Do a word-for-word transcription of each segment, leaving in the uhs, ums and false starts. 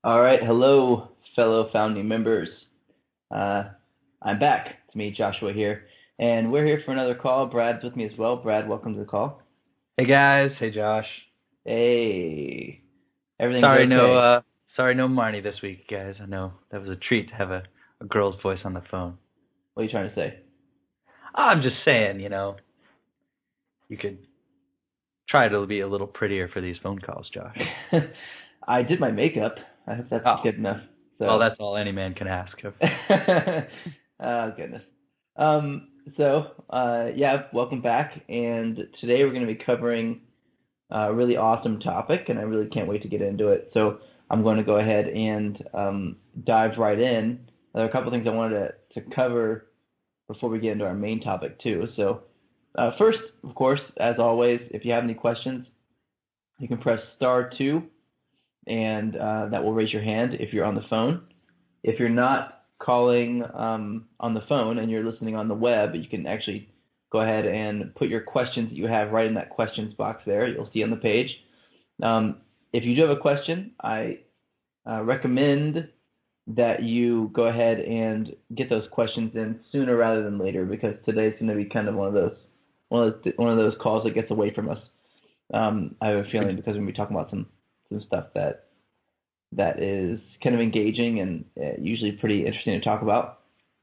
All right, hello, fellow founding members. Uh, I'm back. It's me, Joshua here, and we're here for another call. Brad's with me as well. Brad, welcome to the call. Hey guys, hey Josh. Hey, everything's Sorry, okay. no, uh, sorry, no Marnie this week, guys. I know that was a treat to have a, a girl's voice on the phone. What are you trying to say? I'm just saying, you know, you could try to be a little prettier for these phone calls, Josh. I did my makeup. I hope that's oh. good enough. So. Well, that's all any man can ask of. Oh, goodness. Um, so, uh, yeah, welcome back. And today we're going to be covering a really awesome topic, and I really can't wait to get into it. So I'm going to go ahead and um, dive right in. There are a couple things I wanted to, to cover before we get into our main topic, too. So uh, first, of course, as always, if you have any questions, you can press star two, and uh, that will raise your hand if you're on the phone. If you're not calling um, on the phone and you're listening on the web, you can actually go ahead and put your questions that you have right in that questions box there. You'll see on the page. Um, if you do have a question, I uh, recommend that you go ahead and get those questions in sooner rather than later, because today's going to be kind of one of those one of those, one of those calls that gets away from us. Um, I have a feeling because we're going to be talking about some some stuff that that is kind of engaging and uh, usually pretty interesting to talk about.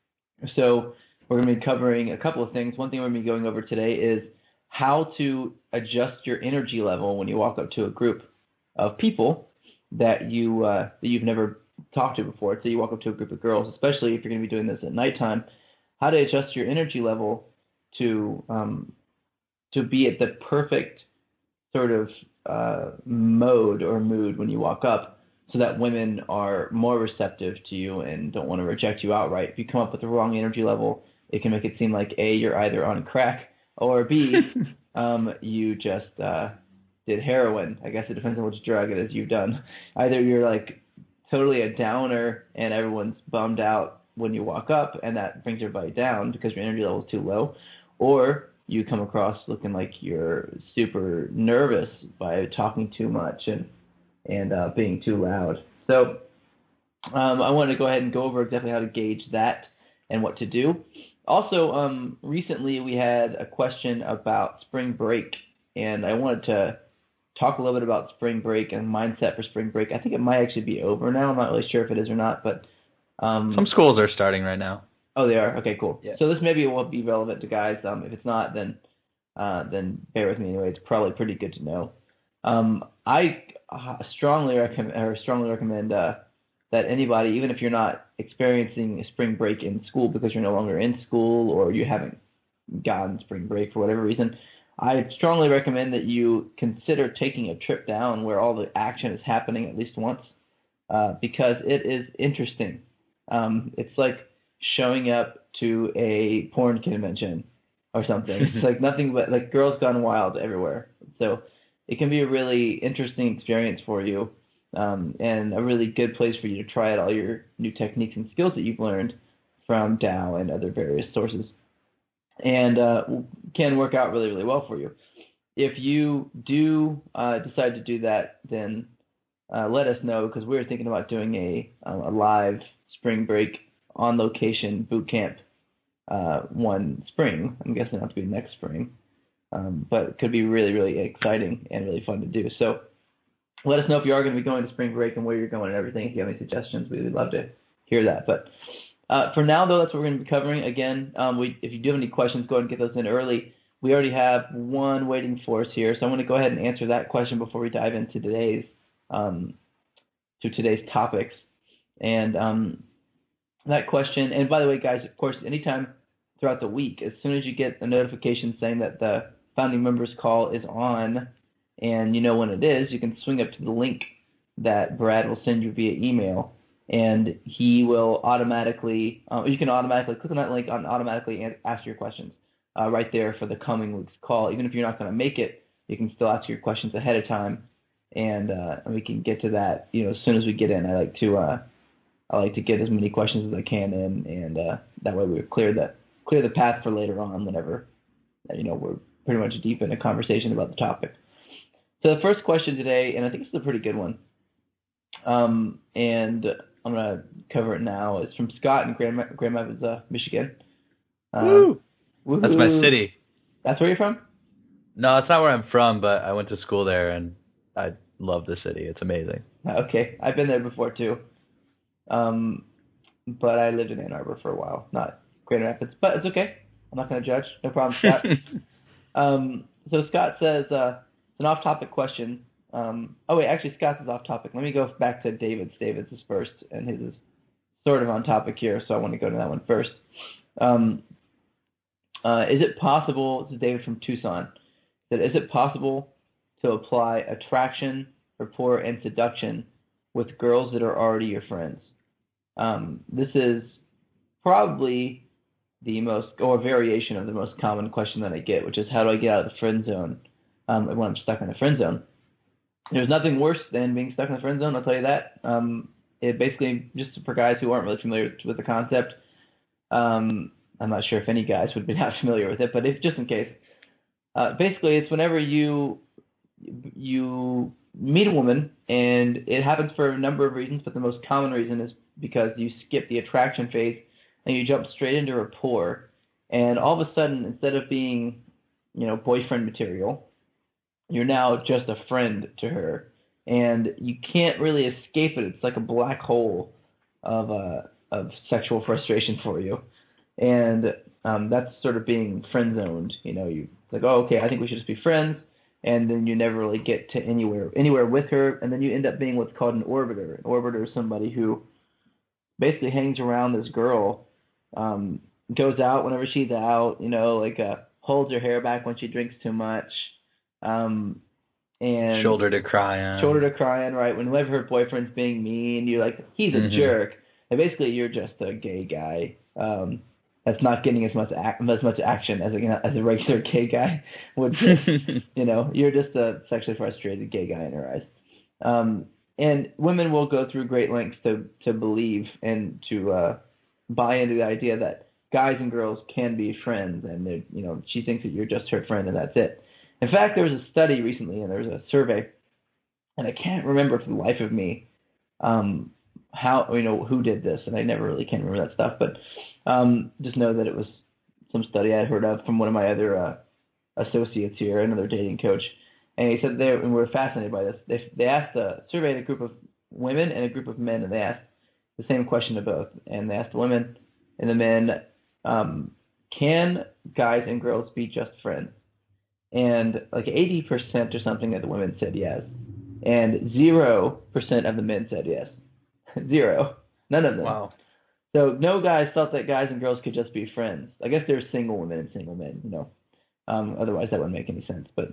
So we're going to be covering a couple of things. One thing we're going to be going over today is how to adjust your energy level when you walk up to a group of people that you uh, that you've never talked to before. So you walk up to a group of girls, especially if you're going to be doing this at nighttime, how to adjust your energy level to um, to be at the perfect sort of uh, mode or mood when you walk up, so that women are more receptive to you and don't want to reject you outright. If you come up with the wrong energy level, it can make it seem like A, you're either on crack, or B, um, you just uh, did heroin. I guess it depends on which drug it is you've done. Either you're like totally a downer and everyone's bummed out when you walk up and that brings everybody down because your energy level is too low, or you come across looking like you're super nervous by talking too much and and uh, being too loud. So um, I wanted to go ahead and go over exactly how to gauge that and what to do. Also, um, recently we had a question about spring break, and I wanted to talk a little bit about spring break and mindset for spring break. I think it might actually be over now. I'm not really sure if it is or not, but um, some schools are starting right now. Oh, they are? Okay, cool. Yeah. So this maybe won't be relevant to guys. Um, if it's not, then uh, then bear with me anyway. It's probably pretty good to know. Um, I uh, strongly recommend, or strongly recommend uh, that anybody, even if you're not experiencing a spring break in school because you're no longer in school or you haven't gotten spring break for whatever reason, I strongly recommend that you consider taking a trip down where all the action is happening at least once, uh, because it is interesting. Um, it's like showing up to a porn convention or something. It's like nothing but like Girls Gone Wild everywhere. So it can be a really interesting experience for you, um, and a really good place for you to try out all your new techniques and skills that you've learned from Dow and other various sources, and uh, can work out really, really well for you. If you do uh, decide to do that, then uh, let us know, because we're thinking about doing a, a live spring break on location boot camp uh, one spring. I'm guessing it'll have to be next spring, um, but it could be really, really exciting and really fun to do. So let us know if you are going to be going to spring break and where you're going and everything. If you have any suggestions, we would love to hear that. But uh, for now, though, that's what we're going to be covering. Again, um, we, if you do have any questions, go ahead and get those in early. We already have one waiting for us here, so I'm going to go ahead and answer that question before we dive into today's um, to today's topics. And um, that question, and by the way, guys, of course, anytime throughout the week, as soon as you get a notification saying that the founding members call is on and you know when it is, you can swing up to the link that Brad will send you via email, and he will automatically, uh, you can automatically click on that link and automatically ask your questions uh, right there for the coming week's call. Even if you're not going to make it, you can still ask your questions ahead of time, and, uh, and we can get to that, you know, as soon as we get in. I like to uh, I like to get as many questions as I can in, and uh, that way we clear the clear the path for later on whenever, you know, we're pretty much deep in a conversation about the topic. So the first question today, and I think this is a pretty good one. Um, and I'm going to cover it now. It's from Scott in Grand, Grand Rapids, uh, Michigan. Um, Woo! That's my city. That's where you're from? No, it's not where I'm from, but I went to school there, and I love the city. It's amazing. Okay. I've been there before, too. Um, but I lived in Ann Arbor for a while, not Grand Rapids. But it's okay. I'm not going to judge. No problem, Scott. um, so Scott says, uh, it's an off-topic question. Um, oh, wait, actually, Scott's is off-topic. Let me go back to David's. David's is first, and his is sort of on topic here, so I want to go to that one first. Um, uh, is it possible, this is David from Tucson, that is it possible to apply attraction, rapport, and seduction with girls that are already your friends? Um, this is probably the most, or a variation of the most common question that I get, which is how do I get out of the friend zone um, when I'm stuck in the friend zone? There's nothing worse than being stuck in the friend zone, I'll tell you that. Um, it basically, just for guys who aren't really familiar with the concept, um, I'm not sure if any guys would be not familiar with it, but if, just in case, uh, basically it's whenever you you meet a woman, and it happens for a number of reasons, but the most common reason is because you skip the attraction phase and you jump straight into rapport, and all of a sudden, instead of being, you know, boyfriend material, you're now just a friend to her, and you can't really escape it. It's like a black hole of uh, of sexual frustration for you, and um, that's sort of being friend zoned. You know, you like, oh, okay, I think we should just be friends, and then you never really get to anywhere anywhere with her, and then you end up being what's called an orbiter. An orbiter is somebody who basically hangs around this girl, um, goes out whenever she's out, you know, like uh, holds her hair back when she drinks too much. Um, and shoulder to cry on. Shoulder to cry on, right? Whenever her boyfriend's being mean, you're like, he's a mm-hmm. jerk. And basically, you're just a gay guy um, that's not getting as much ac- as much action as a as a regular gay guy would. Get. You know, you're just a sexually frustrated gay guy in her eyes. Um, and women will go through great lengths to to believe and to uh, buy into the idea that guys and girls can be friends, and you know, she thinks that you're just her friend and that's it. In fact, there was a study recently, and there was a survey, and I can't remember for the life of me um, how, you know, who did this, and I never really can remember that stuff, but um, just know that it was some study I had heard of from one of my other uh, associates here, another dating coach, and he said they and we were fascinated by this. They they asked a surveyed a group of women and a group of men, and they asked the same question to both, and they asked the women and the men, um, can guys and girls be just friends? And like eighty percent or something of the women said yes. And zero percent of the men said yes. Zero. None of them. Wow. So no guys felt that guys and girls could just be friends. I guess there's single women and single men, you know. Um, otherwise that wouldn't make any sense. But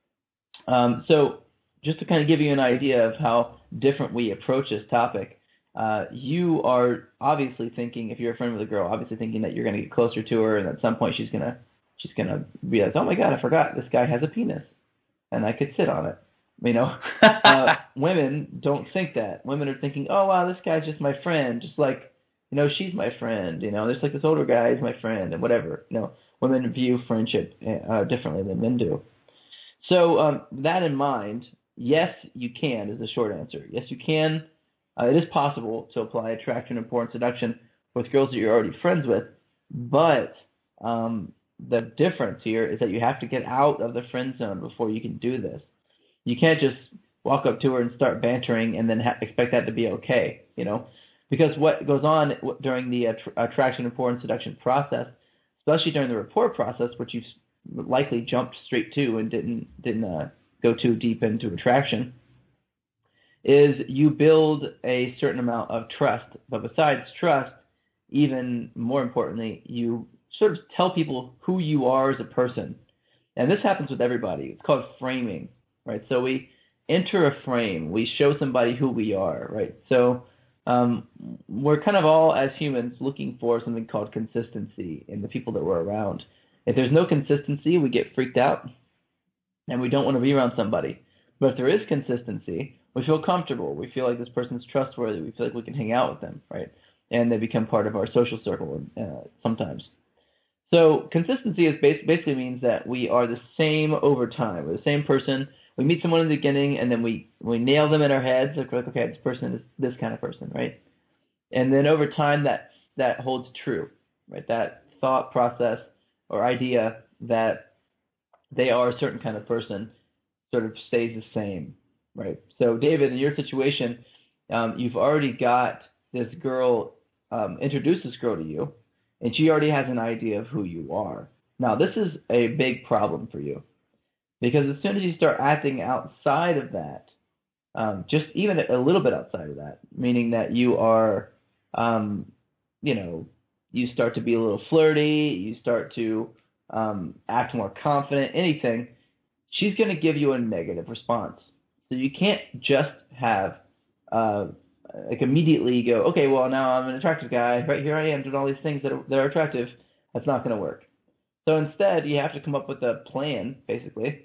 um, so just to kind of give you an idea of how different we approach this topic, uh, you are obviously thinking, if you're a friend with a girl, obviously thinking that you're going to get closer to her, and at some point she's going to She's going to be like, oh, my God, I forgot. This guy has a penis, and I could sit on it. You know, uh, women don't think that. Women are thinking, oh, wow, this guy's just my friend, just like, you know, she's my friend. You know, there's like this older guy is my friend and whatever. You know, women view friendship uh, differently than men do. So um, that in mind, yes, you can is the short answer. Yes, you can. Uh, it is possible to apply attraction, rapport, and seduction with girls that you're already friends with, but um, the difference here is that you have to get out of the friend zone before you can do this. You can't just walk up to her and start bantering and then ha- expect that to be okay, you know, because what goes on during the att- attraction, rapport, and seduction process, especially during the rapport process, which you've likely jumped straight to and didn't didn't uh, go too deep into attraction, is you build a certain amount of trust. But besides trust, even more importantly, you sort of tell people who you are as a person. And this happens with everybody. It's called framing, right? So we enter a frame. We show somebody who we are, right? So um, we're kind of all, as humans, looking for something called consistency in the people that we're around. If there's no consistency, we get freaked out, and we don't want to be around somebody. But if there is consistency, we feel comfortable. We feel like this person's trustworthy. We feel like we can hang out with them, right? And they become part of our social circle uh, sometimes. So consistency is bas- basically means that we are the same over time. We're the same person. we meet someone in the beginning, and then we, we nail them in our heads. Like, like, okay, this person is this kind of person, right? And then over time, that that holds true, right? That thought process or idea that they are a certain kind of person sort of stays the same, right? So, David, in your situation, um, you've already got this girl, um, introduce this girl to you, and she already has an idea of who you are. Now, this is a big problem for you, because as soon as you start acting outside of that, um, just even a little bit outside of that, meaning that you are, um, you know, you start to be a little flirty, you start to um, act more confident, anything, she's going to give you a negative response. So you can't just have, uh, like immediately go, okay, well, now I'm an attractive guy, right here I am doing all these things that are, that are attractive. That's not going to work. So instead, you have to come up with a plan, basically,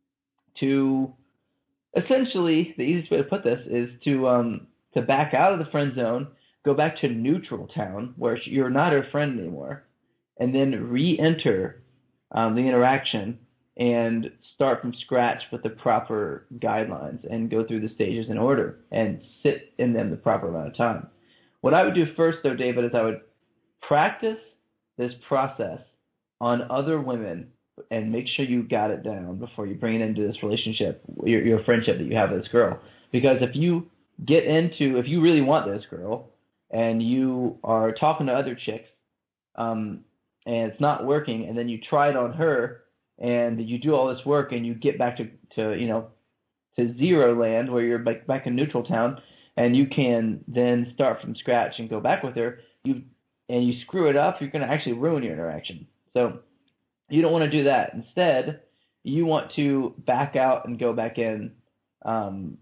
to essentially, the easiest way to put this is to um, to back out of the friend zone, go back to neutral town where you're not her friend anymore, and then re-enter um, the interaction and start from scratch with the proper guidelines and go through the stages in order and sit in them the proper amount of time. What I would do first, though, David, is I would practice this process on other women and make sure you got it down before you bring it into this relationship, your, your friendship that you have with this girl. Because if you get into, if you really want this girl and you are talking to other chicks um, and it's not working, and then you try it on her and you do all this work and you get back to, to you know, to zero land where you're back, back in neutral town, and you can then start from scratch and go back with her, you and you screw it up, you're going to actually ruin your interaction. So you don't want to do that. Instead, you want to back out and go back in, um,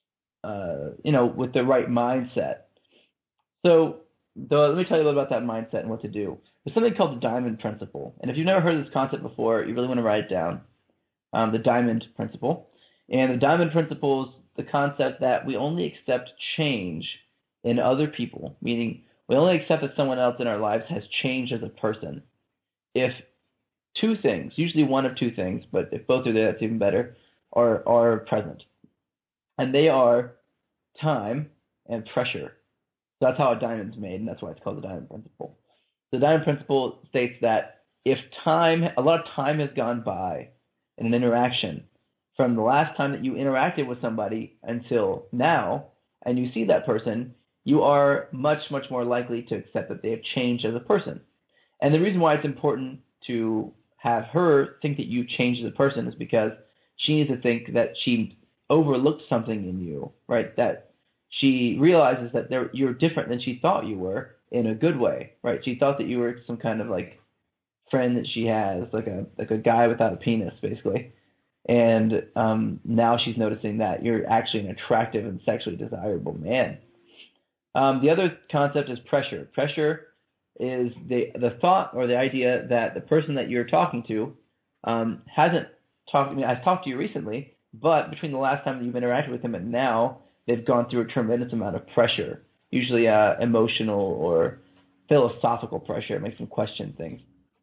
uh, you know, with the right mindset. So though, let me tell you a little about that mindset and what to do. There's something called the diamond principle. And if you've never heard of this concept before, you really want to write it down, um, the diamond principle. And the diamond principle is the concept that we only accept change in other people, meaning we only accept that someone else in our lives has changed as a person if two things, usually one of two things, but if both are there, that's even better, are, are present. And they are time and pressure. So that's how a diamond's made, and that's why it's called the diamond principle. The diamond principle states that if time, a lot of time has gone by in an interaction from the last time that you interacted with somebody until now, and you see that person, you are much, much more likely to accept that they have changed as a person. And the reason why it's important to have her think that you changed as a person is because she needs to think that she overlooked something in you, right? That she realizes that there, you're different than she thought you were in a good way, right? She thought that you were some kind of like friend that she has, like a like a guy without a penis, basically. And um, now she's noticing that you're actually an attractive and sexually desirable man. Um, the other concept is pressure. Pressure is the the thought or the idea that the person that you're talking to um, hasn't talked to me. I've talked to you recently, but between the last time that you've interacted with them and now, they've gone through a tremendous amount of pressure, usually uh, emotional or philosophical pressure. It makes them question things.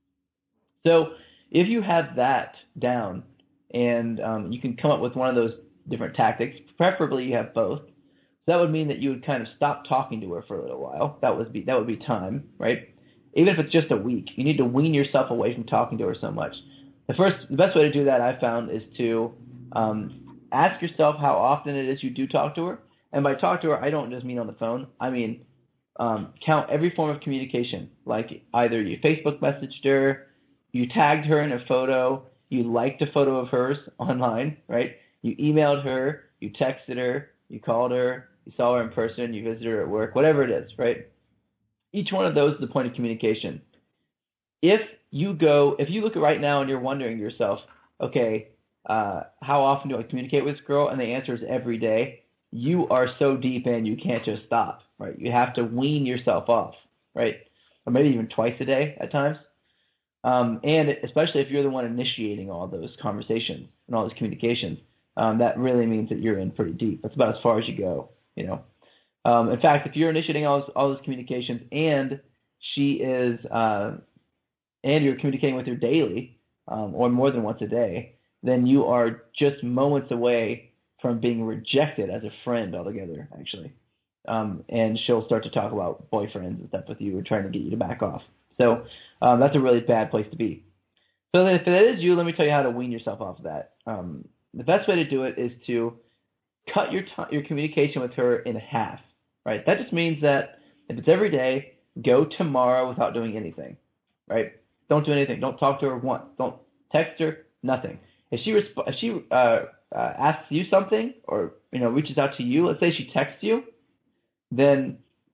So if you have that down and um, you can come up with one of those different tactics, preferably you have both. So that would mean that you would kind of stop talking to her for a little while. That would be that would be time, right? Even if it's just a week, you need to wean yourself away from talking to her so much. The first, the best way to do that I've found is to um, ask yourself how often it is you do talk to her. And by talk to her, I don't just mean on the phone. I mean um, count every form of communication, like either you Facebook messaged her, you tagged her in a photo, you liked a photo of hers online, right? You emailed her, you texted her, you called her, you saw her in person, you visited her at work, whatever it is, right? Each one of those is a point of communication. If you go, if you look at right now and you're wondering to yourself, okay, uh, how often do I communicate with this girl? And the answer is every day. You are so deep in, you can't just stop, right? You have to wean yourself off, right? Or maybe even twice a day at times. Um, and especially if you're the one initiating all those conversations and all those communications, um, that really means that you're in pretty deep. That's about as far as you go, you know. Um, in fact, if you're initiating all those, all those communications and she is, uh, and you're communicating with her daily, um, or more than once a day, then you are just moments away from being rejected as a friend altogether, actually. Um, and she'll start to talk about boyfriends and stuff with you or trying to get you to back off. So um, that's a really bad place to be. So if that is you, let me tell you how to wean yourself off of that. Um, the best way to do it is to cut your t- your communication with her in half, right? That just means that if it's every day, go tomorrow without doing anything, right? Don't do anything. Don't talk to her once. Don't text her. Nothing. If she resp- if she uh, uh, asks you something or you know reaches out to you, let's say she texts you, then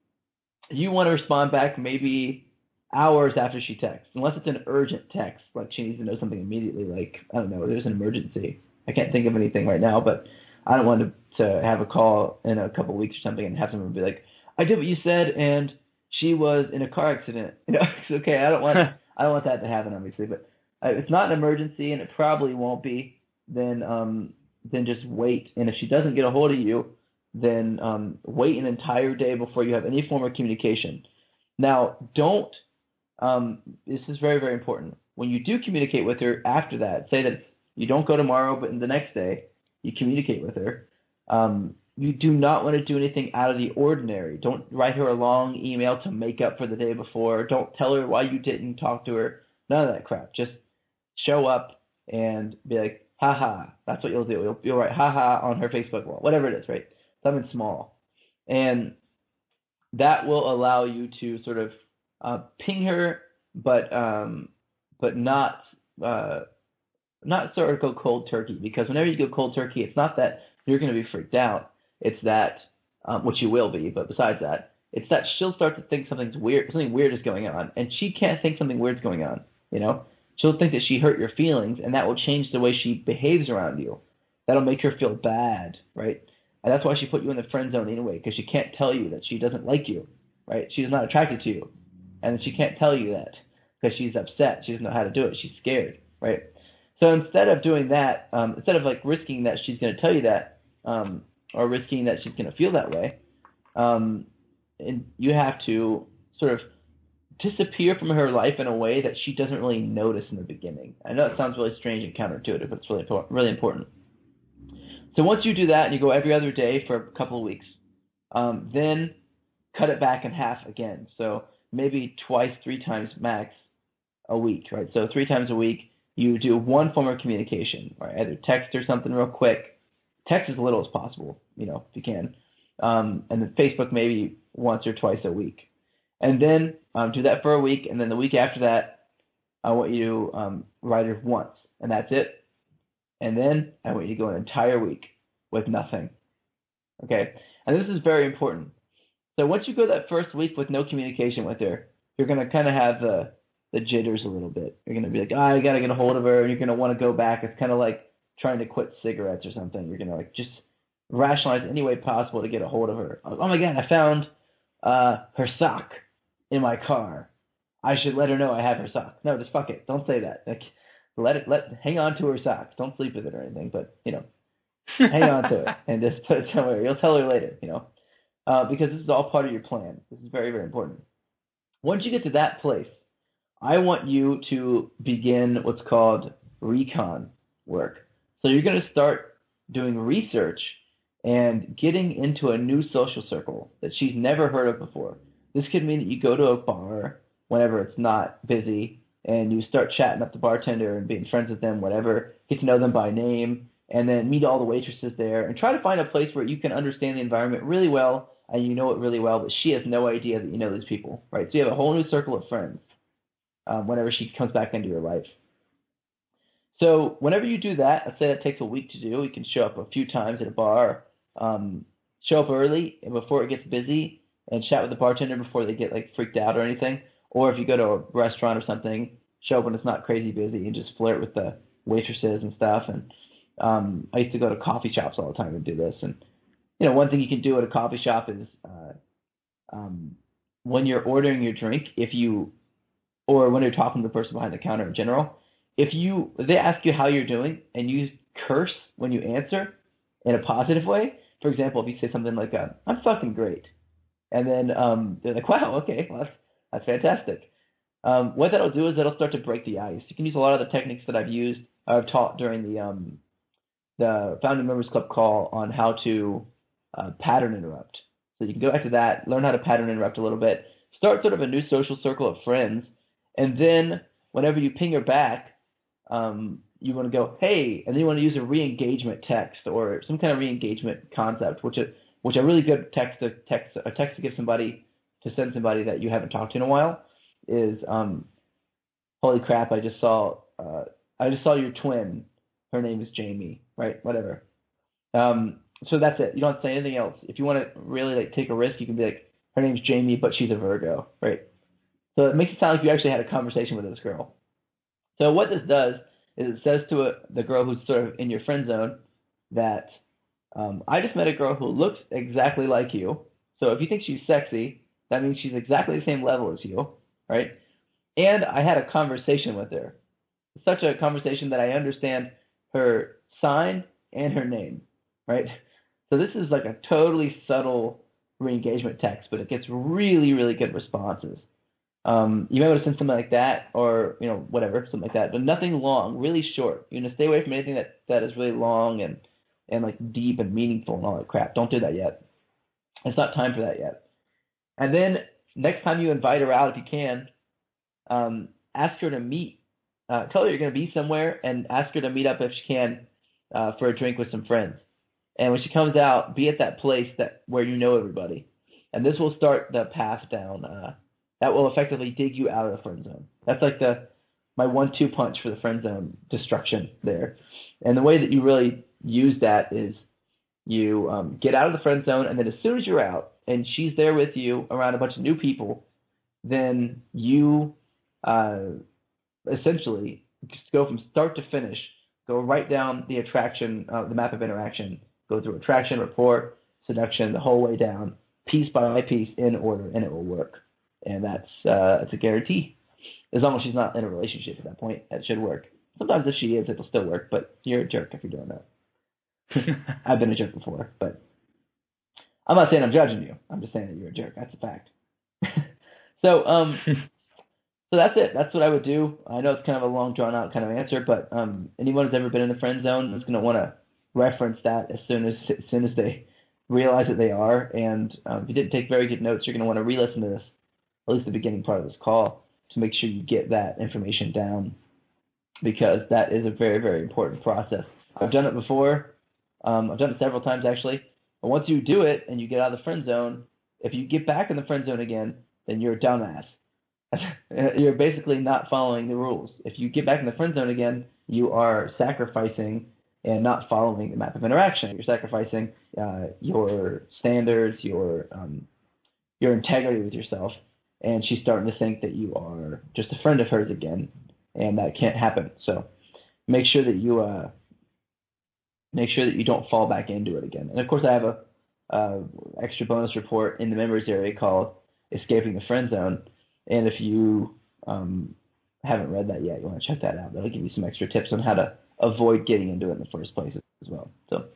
you want to respond back maybe hours after she texts, unless it's an urgent text, like she needs to know something immediately, like, I don't know, there's an emergency. I can't think of anything right now, but I don't want to, to have a call in a couple of weeks or something and have someone be like, I did what you said, and she was in a car accident. You know, it's okay, I don't want I don't want that to happen, obviously, but uh, if it's not an emergency, and it probably won't be, then um, then just wait, and if she doesn't get a hold of you, then um, wait an entire day before you have any form of communication. Now, don't Um, this is very, very important. When you do communicate with her after that, say that you don't go tomorrow, but in the next day you communicate with her, um, you do not want to do anything out of the ordinary. Don't write her a long email to make up for the day before. Don't tell her why you didn't talk to her. None of that crap. Just show up and be like, haha. That's what you'll do. You'll, you'll write haha on her Facebook wall, whatever it is, right? Something small. And that will allow you to sort of Uh, ping her, but um, but not uh, not sort of go cold turkey, because whenever you go cold turkey, it's not that you're going to be freaked out. It's that, um, which you will be, but besides that, it's that she'll start to think something's weird, something weird is going on, and she can't think something weird's going on. You know, she'll think that she hurt your feelings, and that will change the way she behaves around you. That'll make her feel bad, right? And that's why she put you in the friend zone anyway, because she can't tell you that she doesn't like you, right? She's not attracted to you. And she can't tell you that because she's upset. She doesn't know how to do it. She's scared, right? So instead of doing that, um, instead of like risking that she's going to tell you that, um, or risking that she's going to feel that way, um, and you have to sort of disappear from her life in a way that she doesn't really notice in the beginning. I know it sounds really strange and counterintuitive, but it's really really important. So once you do that and you go every other day for a couple of weeks, um, then cut it back in half again. So maybe twice, three times max a week, right? So three times a week, you do one form of communication, right? Either text or something real quick. Text as little as possible, you know, if you can. Um, and then Facebook maybe once or twice a week. And then um, do that for a week, and then the week after that, I want you to um, write her once, and that's it. And then I want you to go an entire week with nothing, okay? And this is very important. So once you go that first week with no communication with her, you're going to kind of have the the jitters a little bit. You're going to be like, oh, I got to get a hold of her, and you're going to want to go back. It's kind of like trying to quit cigarettes or something. You're going to like just rationalize any way possible to get a hold of her. Oh my God, I found uh, her sock in my car. I should let her know I have her sock. No, just fuck it. Don't say that. Like, let it, let, hang on to her socks. Don't sleep with it or anything, but you know, hang on to it and just put it somewhere. You'll tell her later, you know. Uh, because this is all part of your plan. This is very, very important. Once you get to that place, I want you to begin what's called recon work. So you're going to start doing research and getting into a new social circle that she's never heard of before. This could mean that you go to a bar whenever it's not busy, and you start chatting up the bartender and being friends with them, whatever, get to know them by name, and then meet all the waitresses there, and try to find a place where you can understand the environment really well, and you know it really well, but she has no idea that you know these people, right? So you have a whole new circle of friends um, whenever she comes back into your life. So whenever you do that, let's say that takes a week to do, you can show up a few times at a bar, um, show up early and before it gets busy, and chat with the bartender before they get like freaked out or anything. Or if you go to a restaurant or something, show up when it's not crazy busy and just flirt with the waitresses and stuff. And um, I used to go to coffee shops all the time and do this. And you know, one thing you can do at a coffee shop is uh, um, when you're ordering your drink, if you, or when you're talking to the person behind the counter in general, if you, if they ask you how you're doing and you curse when you answer in a positive way, for example, if you say something like, uh, I'm fucking great, and then um, they're like, wow, okay, well, that's, that's fantastic. Um, what that'll do is that'll start to break the ice. You can use a lot of the techniques that I've used I've taught during the um, the Founding Members Club call on how to uh, pattern interrupt. So you can go back to that, learn how to pattern interrupt a little bit, start sort of a new social circle of friends, and then whenever you ping her back, um, you want to go, hey, and then you want to use a re-engagement text or some kind of re-engagement concept, which is which a really good text to text a text to give somebody to send somebody that you haven't talked to in a while is, um, holy crap, I just saw uh, I just saw your twin. Her name is Jamie, right? Whatever. Um, so that's it. You don't have to say anything else. If you want to really like take a risk, you can be like, her name's Jamie, but she's a Virgo, right? So it makes it sound like you actually had a conversation with this girl. So what this does is it says to a, the girl who's sort of in your friend zone that um, I just met a girl who looks exactly like you. So if you think she's sexy, that means she's exactly the same level as you, right? And I had a conversation with her. Such a conversation that I understand her sign and her name, right? So this is like a totally subtle re-engagement text, but it gets really, really good responses. Um, you may want to send something like that, or you know, whatever, something like that, but nothing long, really short. You know, stay away from anything that, that is really long and and like deep and meaningful and all that crap. Don't do that yet. It's not time for that yet. And then next time you invite her out, if you can, um, ask her to meet. Uh, tell her you're going to be somewhere and ask her to meet up if she can uh, for a drink with some friends. And when she comes out, be at that place that where you know everybody. And this will start the path down. Uh, that will effectively dig you out of the friend zone. That's like the my one two punch for the friend zone destruction there. And the way that you really use that is you um, get out of the friend zone, and then as soon as you're out and she's there with you around a bunch of new people, then you uh, essentially just go from start to finish, go right down the attraction, uh, the map of interaction, go through attraction, rapport, seduction, the whole way down, piece by piece in order, and it will work. And that's uh, it's a guarantee. As long as she's not in a relationship at that point, it should work. Sometimes if she is, it'll still work, but you're a jerk if you're doing that. I've been a jerk before, but I'm not saying I'm judging you. I'm just saying that you're a jerk. That's a fact. so, um, so that's it. That's what I would do. I know it's kind of a long, drawn-out kind of answer, but um, anyone who's ever been in the friend zone is going to want to reference that as soon as as soon as they realize that they are. And um, if you didn't take very good notes, you're going to want to re-listen to this, at least the beginning part of this call, to make sure you get that information down, because that is a very, very important process. I've done it before. Um, I've done it several times, actually. But once you do it and you get out of the friend zone, if you get back in the friend zone again, then you're a dumbass. You're basically not following the rules. If you get back in the friend zone again, you are sacrificing and not following the map of interaction. You're sacrificing uh, your standards, your um, your integrity with yourself, and she's starting to think that you are just a friend of hers again, and that can't happen. So make sure that you uh, make sure that you don't fall back into it again. And of course, I have a uh, extra bonus report in the members area called "Escaping the Friend Zone." And if you um, haven't read that yet, you want to check that out. That'll give you some extra tips on how to avoid getting into it in the first place as well. So,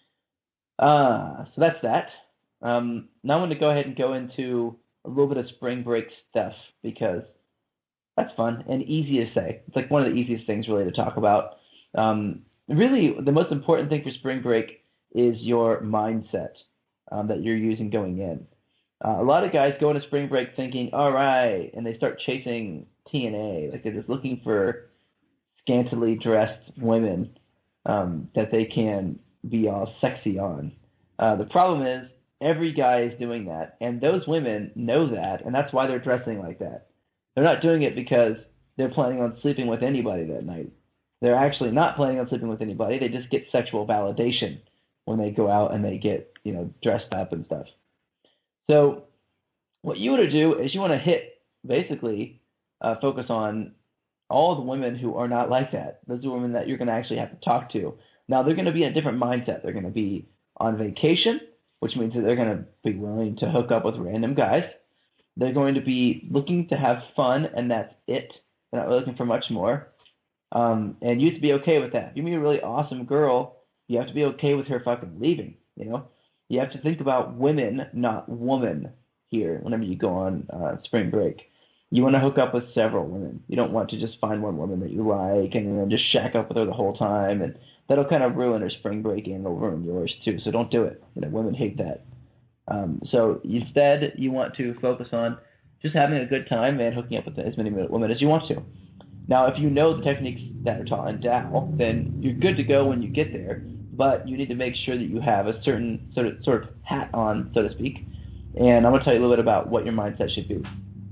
uh, so that's that. Um, now I'm going to go ahead and go into a little bit of spring break stuff, because that's fun and easy to say. It's like one of the easiest things really to talk about. Um, really, the most important thing for spring break is your mindset um, that you're using going in. Uh, a lot of guys go into spring break thinking, all right, and they start chasing T N A. Like they're just looking for scantily dressed women um, that they can be all sexy on. Uh, the problem is every guy is doing that, and those women know that, and that's why they're dressing like that. They're not doing it because they're planning on sleeping with anybody that night. They're actually not planning on sleeping with anybody. They just get sexual validation when they go out and they get, you know, dressed up and stuff. So what you want to do is you want to hit, basically, uh, focus on all the women who are not like that. Those are women that you're going to actually have to talk to. Now, they're going to be in a different mindset. They're going to be on vacation, which means that they're going to be willing to hook up with random guys. They're going to be looking to have fun, and that's it. They're not really looking for much more. Um, and you have to be okay with that. If you meet a really awesome girl, you have to be okay with her fucking leaving, you know? You have to think about women, not woman, here whenever you go on uh, spring break. You want to hook up with several women. You don't want to just find one woman that you like and then just shack up with her the whole time, and that'll kind of ruin her spring break and it'll ruin yours too. So don't do it. You know, women hate that. Um, so instead, you want to focus on just having a good time and hooking up with as many women as you want to. Now, if you know the techniques that are taught in Tao, then you're good to go when you get there, but you need to make sure that you have a certain sort of, sort of hat on, so to speak. And I'm going to tell you a little bit about what your mindset should be.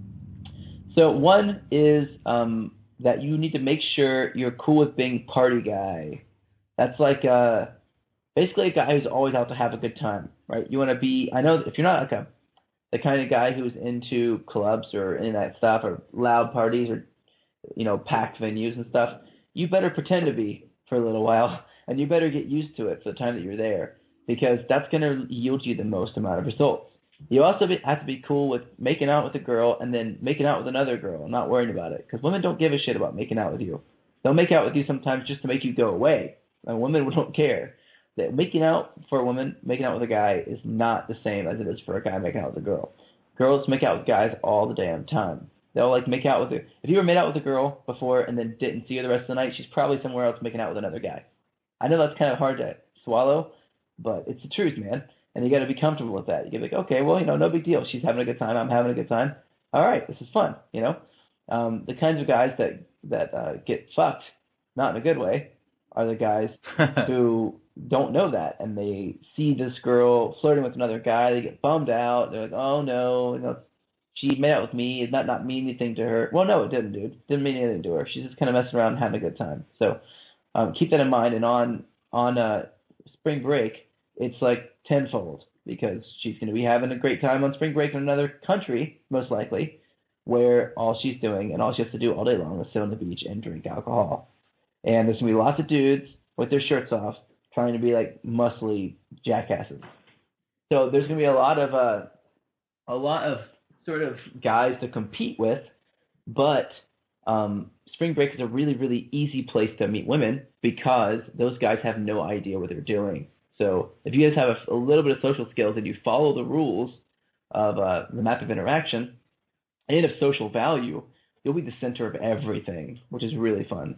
So one is um, that you need to make sure you're cool with being party guy. That's like uh, basically a guy who's always out to have a good time, right? You want to be, I know if you're not like a the kind of guy who's into clubs or any of that stuff or loud parties or, you know, packed venues and stuff, you better pretend to be for a little while, and you better get used to it for the time that you're there, because that's going to yield you the most amount of results. You also be, have to be cool with making out with a girl and then making out with another girl and not worrying about it, because women don't give a shit about making out with you. They'll make out with you sometimes just to make you go away, and women don't care. That making out for a woman, making out with a guy is not the same as it is for a guy making out with a girl. Girls make out with guys all the damn time. They'll like make out with her. If you ever made out with a girl before and then didn't see her the rest of the night, she's probably somewhere else making out with another guy. I know that's kind of hard to swallow, but it's the truth, man. And you got to be comfortable with that. You get like, okay, well, you know, no big deal. She's having a good time. I'm having a good time. All right, this is fun. You know, um, the kinds of guys that that uh, get fucked, not in a good way, are the guys who don't know that, and they see this girl flirting with another guy. They get bummed out. They're like, oh no, you know, she made out with me. It not not mean anything to her. Well, no, it didn't, dude. It didn't mean anything to her. She's just kind of messing around and having a good time. So um, keep that in mind. And on on uh, spring break, it's like tenfold, because she's going to be having a great time on spring break in another country, most likely, where all she's doing and all she has to do all day long is sit on the beach and drink alcohol. And there's going to be lots of dudes with their shirts off trying to be like muscly jackasses. So there's going to be a lot of uh, a lot of sort of guys to compete with, but um, spring break is a really, really easy place to meet women, because those guys have no idea what they're doing. So if you guys have a, a little bit of social skills and you follow the rules of uh, the map of interaction and of social value, you'll be the center of everything, which is really fun.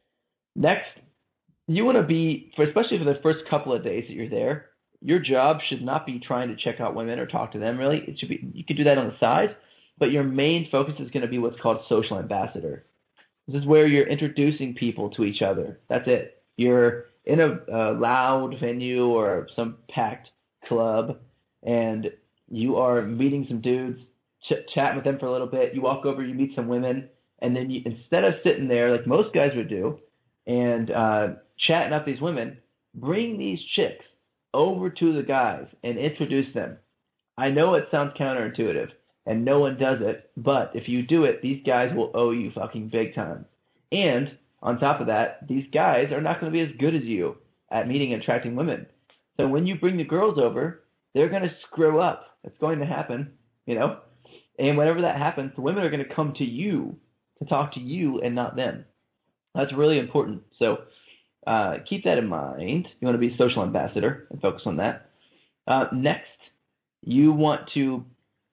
Next, you want to be, for especially for the first couple of days that you're there, your job should not be trying to check out women or talk to them, really. It should be, you could do that on the side, but your main focus is going to be what's called social ambassador. This is where you're introducing people to each other. That's it. You're in a, a loud venue or some packed club, and you are meeting some dudes, ch- chatting with them for a little bit. You walk over, you meet some women, and then you, instead of sitting there like most guys would do and uh, chatting up these women, bring these chicks over to the guys and introduce them. I know it sounds counterintuitive, and no one does it, but if you do it, these guys will owe you fucking big time. And on top of that, these guys are not going to be as good as you at meeting and attracting women. So when you bring the girls over, they're going to screw up. It's going to happen, you know? And whenever that happens, the women are going to come to you to talk to you and not them. That's really important. So uh, keep that in mind. You want to be a social ambassador and focus on that. Uh, next, you want to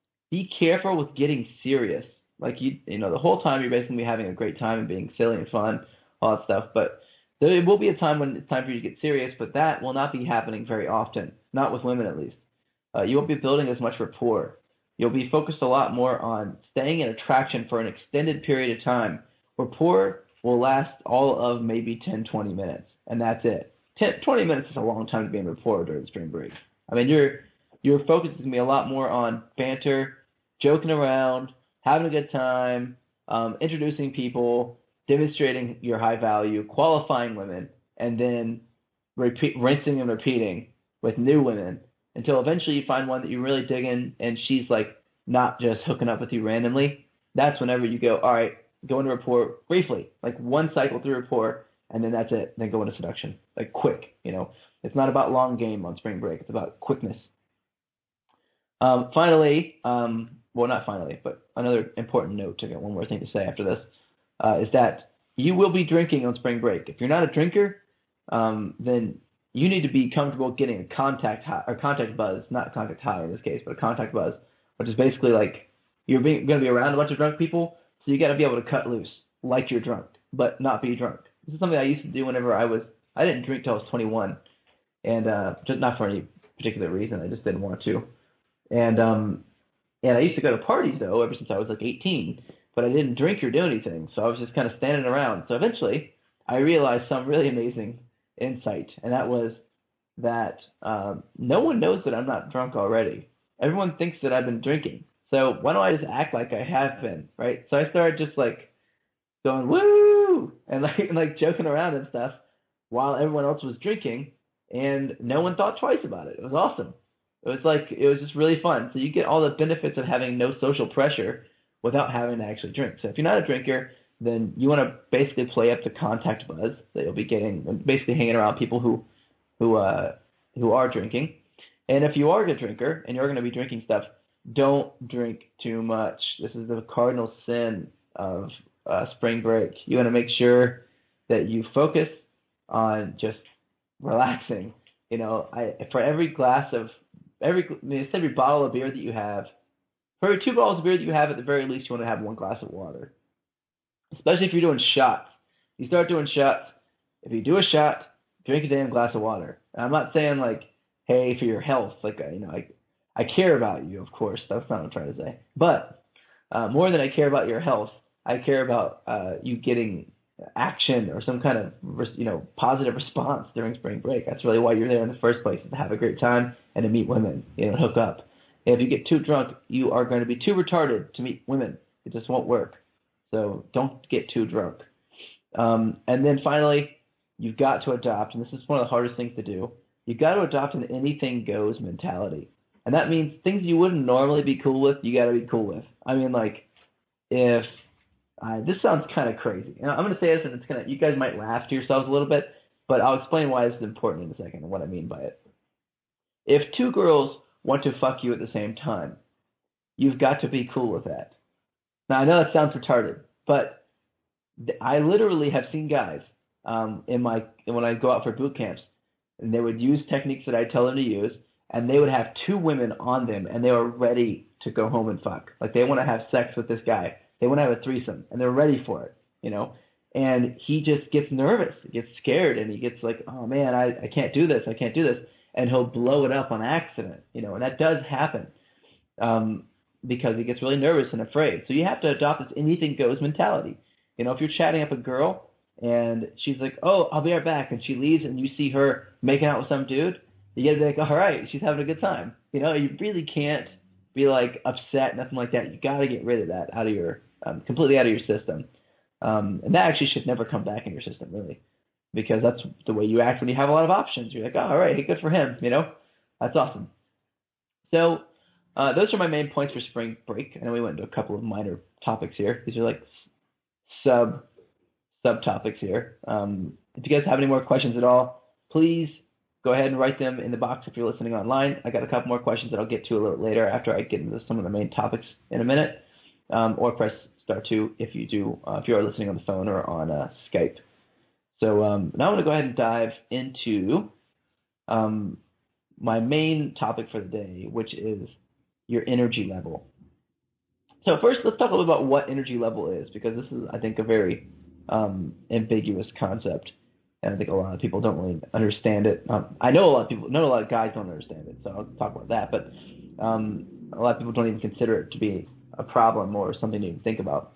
be careful with getting serious. Like, you you know, the whole time you're basically having a great time and being silly and fun, all that stuff. But there will be a time when it's time for you to get serious, but that will not be happening very often, not with women at least. Uh, you won't be building as much rapport. You'll be focused a lot more on staying in attraction for an extended period of time. Rapport will last all of maybe ten, twenty minutes, and that's it. ten, twenty minutes is a long time to be in rapport during spring break. I mean, your your focus is going to be a lot more on banter, joking around, having a good time, um, introducing people, demonstrating your high value, qualifying women, and then repeat, rinsing and repeating with new women until eventually you find one that you really dig in, and she's like not just hooking up with you randomly. That's whenever you go, all right, go into rapport briefly, like one cycle through rapport, and then that's it. Then go into seduction, like quick. You know, it's not about long game on spring break. It's about quickness. Um, finally, um, well, not finally, but another important note, to get one more thing to say after this, uh, is that you will be drinking on spring break. If you're not a drinker, um, then you need to be comfortable getting a contact high, or contact buzz, not contact high in this case, but a contact buzz, which is basically like You're being, going to be around a bunch of drunk people, so you got to be able to cut loose like you're drunk, but not be drunk. This is something I used to do whenever I was. I didn't drink till I was twenty-one, and uh, just not for any particular reason. I just didn't want to. And um, and I used to go to parties though ever since I was like eighteen, but I didn't drink or do anything, so I was just kind of standing around. So eventually, I realized some really amazing insight, and that was that um, no one knows that I'm not drunk already. Everyone thinks that I've been drinking. So why don't I just act like I have been, right? So I started just like going woo and like and like joking around and stuff while everyone else was drinking, and no one thought twice about it. It was awesome. It was like it was just really fun. So you get all the benefits of having no social pressure without having to actually drink. So if you're not a drinker, then you want to basically play up the contact buzz that you'll be getting, basically hanging around people who who uh who are drinking. And if you are a drinker and you're going to be drinking stuff, don't drink too much. This is the cardinal sin of uh, spring break. You want to make sure that you focus on just relaxing. You know, I for every glass of every I mean, every bottle of beer that you have, for every two bottles of beer that you have, at the very least, you want to have one glass of water. Especially if you're doing shots. You start doing shots. If you do a shot, drink a damn glass of water. And I'm not saying like, hey, for your health, like you know, I I care about you, of course. That's not what I'm trying to say. But uh, more than I care about your health, I care about uh, you getting action or some kind of you know positive response during spring break. That's really why you're there in the first place, is to have a great time and to meet women, you know, hook up. And if you get too drunk, you are going to be too retarded to meet women. It just won't work. So don't get too drunk. Um, and then finally, you've got to adopt, and this is one of the hardest things to do, you've got to adopt an anything goes mentality. And that means things you wouldn't normally be cool with, you got to be cool with. I mean, like, if uh, this sounds kind of crazy. And I'm going to say this, and it's going to, you guys might laugh to yourselves a little bit, but I'll explain why this is important in a second and what I mean by it. If two girls want to fuck you at the same time, you've got to be cool with that. Now, I know that sounds retarded, but I literally have seen guys um, in my when I go out for boot camps, and they would use techniques that I tell them to use, and they would have two women on them, and they were ready to go home and fuck. Like, they want to have sex with this guy. They want to have a threesome, and they're ready for it, you know? And he just gets nervous, he gets scared, and he gets like, oh, man, I, I can't do this, I can't do this. And he'll blow it up on accident, you know, and that does happen um, because he gets really nervous and afraid. So you have to adopt this anything goes mentality. You know, if you're chatting up a girl, and she's like, oh, I'll be right back, and she leaves, and you see her making out with some dude, you gotta be like, all right, she's having a good time. You know, you really can't be like upset, nothing like that. You gotta get rid of that out of your, um, completely out of your system. Um, and that actually should never come back in your system, really, because that's the way you act when you have a lot of options. You're like, oh, all right, hey, good for him, you know? That's awesome. So uh, those are my main points for spring break. I know we went into a couple of minor topics here. These are like sub subtopics here. Um, if you guys have any more questions at all, please go ahead and write them in the box if you're listening online. I got a couple more questions that I'll get to a little later after I get into some of the main topics in a minute. Um, or press star two if you do, uh, if you are listening on the phone or on uh, Skype. So um, now I'm going to go ahead and dive into um, my main topic for the day, which is your energy level. So first, let's talk a little about what energy level is, because this is, I think, a very um, ambiguous concept, and I think a lot of people don't really understand it. Um, I know a lot of people, know a lot of guys don't understand it, so I'll talk about that. But um, a lot of people don't even consider it to be a problem or something to even think about.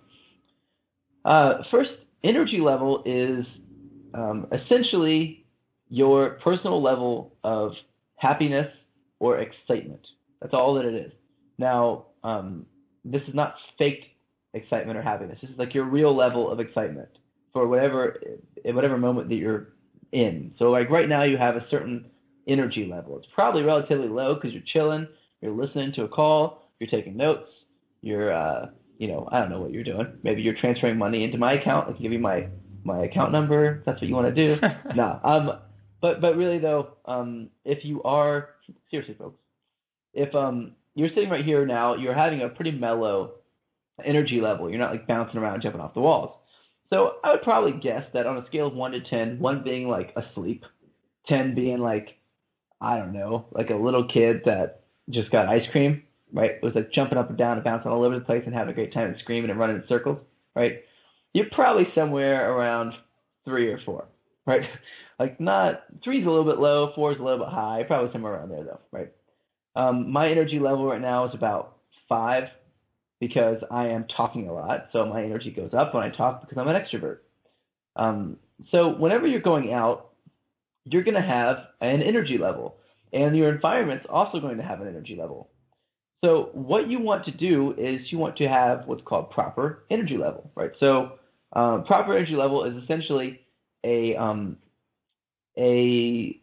Uh, first, energy level is um, essentially your personal level of happiness or excitement. That's all that it is. Now, um, this is not fake excitement or happiness. This is like your real level of excitement for whatever in whatever moment that you're in. So like right now you have a certain energy level. It's probably relatively low because you're chilling, you're listening to a call, you're taking notes, you're uh, you know, I don't know what you're doing. Maybe you're transferring money into my account. I can give you my, my account number. If that's what you want to do. no, um, but but really though, um, if you are seriously, folks, if um you're sitting right here now, you're having a pretty mellow energy level. You're not like bouncing around, jumping off the walls. So I would probably guess that on a scale of one to ten, one being like asleep, ten being like, I don't know, like a little kid that just got ice cream, right? It was like jumping up and down and bouncing all over the place and having a great time and screaming and running in circles, right? You're probably somewhere around three or four, right? Like not, three's a little bit low, four's a little bit high, probably somewhere around there though, right? Um, my energy level right now is about five because I am talking a lot, so my energy goes up when I talk because I'm an extrovert. Um, so whenever you're going out, you're going to have an energy level, and your environment's also going to have an energy level. So what you want to do is you want to have what's called proper energy level, right? So uh, proper energy level is essentially a um, a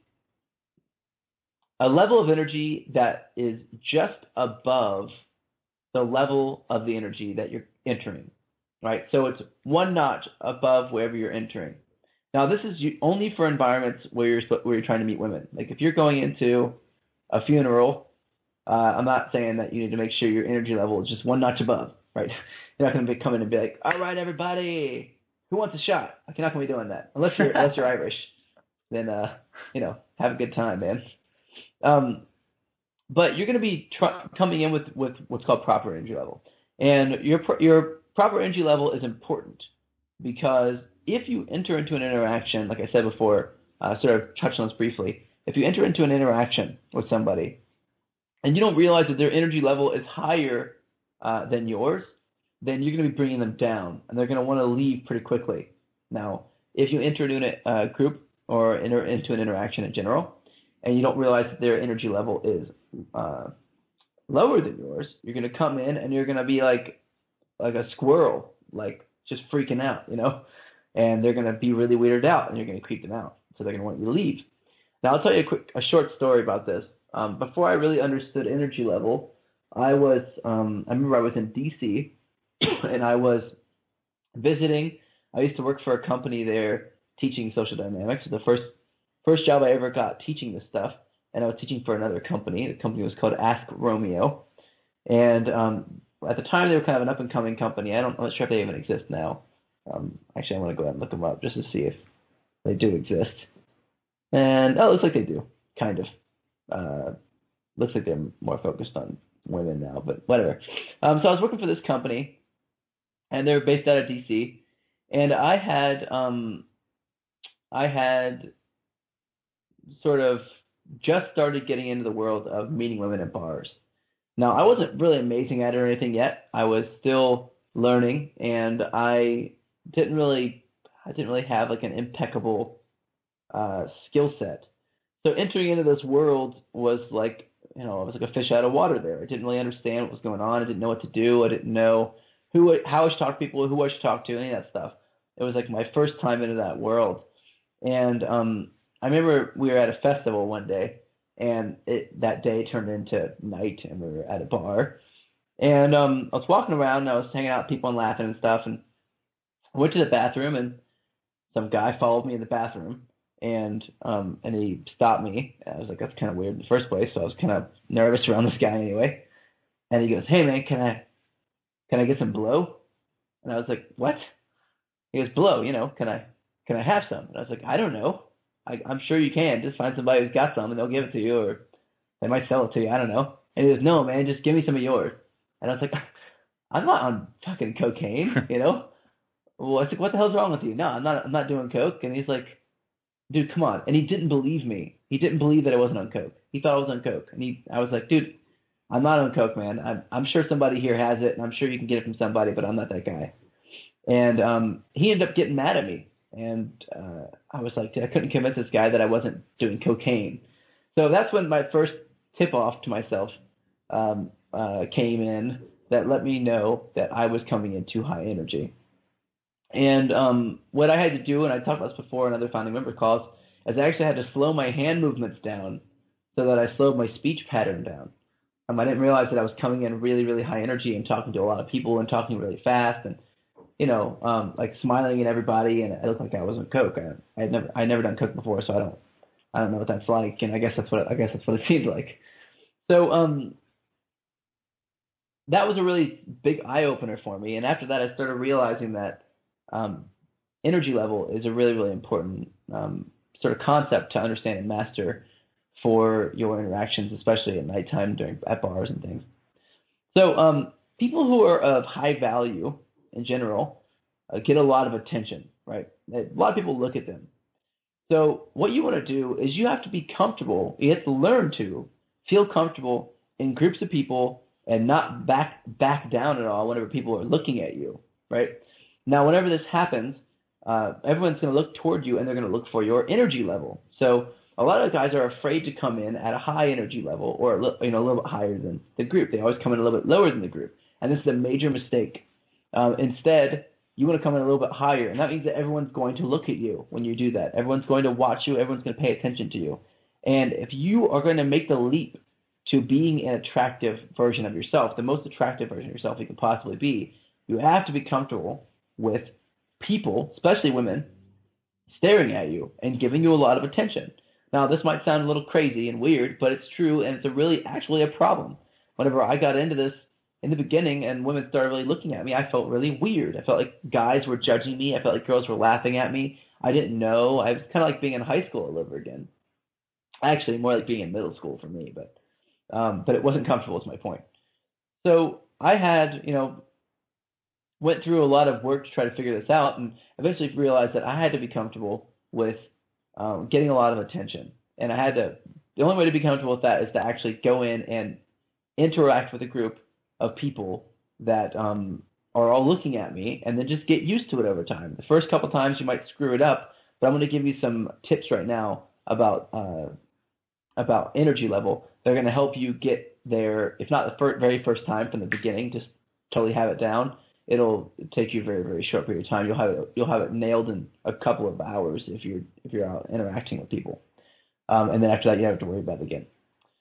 a level of energy that is just above the level of the energy that you're entering, right? So it's one notch above wherever you're entering. Now, this is only for environments where you're where you're trying to meet women. Like if you're going into a funeral, uh, I'm not saying that you need to make sure your energy level is just one notch above, right? You're not going to be coming and be like, all right, everybody, who wants a shot? You're not going to be doing that unless you're unless you're Irish. Then uh, you know, have a good time, man. Um, but you're going to be tr- coming in with, with what's called proper energy level. And your your proper energy level is important because if you enter into an interaction, like I said before, uh, sort of touched on this briefly, if you enter into an interaction with somebody and you don't realize that their energy level is higher uh, than yours, then you're going to be bringing them down, and they're going to want to leave pretty quickly. Now, if you enter into a uh, group or enter into an interaction in general, and you don't realize that their energy level is uh, lower than yours, you're going to come in and you're going to be like like a squirrel, like just freaking out, you know, and they're going to be really weirded out, and you're going to creep them out, so they're going to want you to leave. Now, I'll tell you a quick, a short story about this. Um, before I really understood energy level, I was, um, I remember I was in D C and I was visiting. I used to work for a company there teaching social dynamics. The first first job I ever got teaching this stuff, and I was teaching for another company. The company was called Ask Romeo, and um, at the time they were kind of an up and coming company. I don't, I'm not sure if they even exist now. Um, actually, I want to go ahead and look them up just to see if they do exist. And oh, it looks like they do, kind of. Uh, looks like they're more focused on women now, but whatever. Um, so I was working for this company, and they were based out of D C. And I had, um, I had sort of just started getting into the world of meeting women at bars. Now, I wasn't really amazing at it or anything yet. I was still learning, and I didn't really, I didn't really have like an impeccable uh, skill set. So entering into this world was like, you know, I was like a fish out of water there. I didn't really understand what was going on. I didn't know what to do. I didn't know who, how I should talk to people, who I should talk to, any of that stuff. It was like my first time into that world. And um, I remember we were at a festival one day, and it, that day turned into night, and we were at a bar. And um, I was walking around, and I was hanging out with people and laughing and stuff, and I went to the bathroom, and some guy followed me in the bathroom. And um and he stopped me. I was like, that's kind of weird in the first place, so I was kind of nervous around this guy anyway. And he goes, hey man, can I can I get some blow? And I was like, what? He goes, blow, you know, can I can I have some? And I was like, I don't know. I, I'm sure you can. Just find somebody who's got some, and they'll give it to you, or they might sell it to you. I don't know. And he goes, no man, just give me some of yours. And I was like, I'm not on fucking cocaine, you know. Well, I was like, what the hell's wrong with you? No, I'm not. I'm not doing coke. And he's like, dude, come on. And he didn't believe me. He didn't believe that I wasn't on coke. He thought I was on coke. And he, I was like, dude, I'm not on coke, man. I'm, I'm sure somebody here has it, and I'm sure you can get it from somebody, but I'm not that guy. And um, he ended up getting mad at me. And uh, I was like, dude, I couldn't convince this guy that I wasn't doing cocaine. So that's when my first tip-off to myself um, uh, came in that let me know that I was coming in too high energy. And um, what I had to do, and I talked about this before in other founding member calls, is I actually had to slow my hand movements down so that I slowed my speech pattern down. Um, I didn't realize that I was coming in really, really high energy and talking to a lot of people and talking really fast and, you know, um, like smiling at everybody, and it looked like I was on coke. I, I had never, I had never done coke before, so I don't, I don't know what that's like. And I guess that's what, I guess that's what it seemed like. So um, that was a really big eye opener for me. And after that, I started realizing that Um, energy level is a really, really important um, sort of concept to understand and master for your interactions, especially at nighttime during at bars and things. So um, people who are of high value in general uh, get a lot of attention, right? A lot of people look at them. So what you want to do is you have to be comfortable. You have to learn to feel comfortable in groups of people and not back back down at all whenever people are looking at you, right? Now, whenever this happens, uh, everyone's going to look toward you and they're going to look for your energy level. So a lot of guys are afraid to come in at a high energy level or a li- you know a little bit higher than the group. They always come in a little bit lower than the group, and this is a major mistake. Um, instead, you want to come in a little bit higher, and that means that everyone's going to look at you when you do that. Everyone's going to watch you. Everyone's going to pay attention to you. And if you are going to make the leap to being an attractive version of yourself, the most attractive version of yourself you can possibly be, you have to be comfortable with people, especially women, staring at you and giving you a lot of attention. Now, this might sound a little crazy and weird, but it's true, and it's a really actually a problem. Whenever I got into this in the beginning and women started really looking at me, I felt really weird. I felt like guys were judging me. I felt like girls were laughing at me. I didn't know. I was kind of like being in high school all over again. Actually, more like being in middle school for me, but um, but it wasn't comfortable is my point. So I had, you know, went through a lot of work to try to figure this out, and eventually realized that I had to be comfortable with um, getting a lot of attention. And I had to, the only way to be comfortable with that is to actually go in and interact with a group of people that um, are all looking at me, and then just get used to it over time. The first couple times you might screw it up, but I'm going to give you some tips right now about uh, about energy level. They're going to help you get there, if not the fir- very first time from the beginning, just totally have it down. It'll take you a very, very short period of time. You'll have it, you'll have it nailed in a couple of hours if you're if you're out interacting with people, um, and then after that you don't have to worry about it again.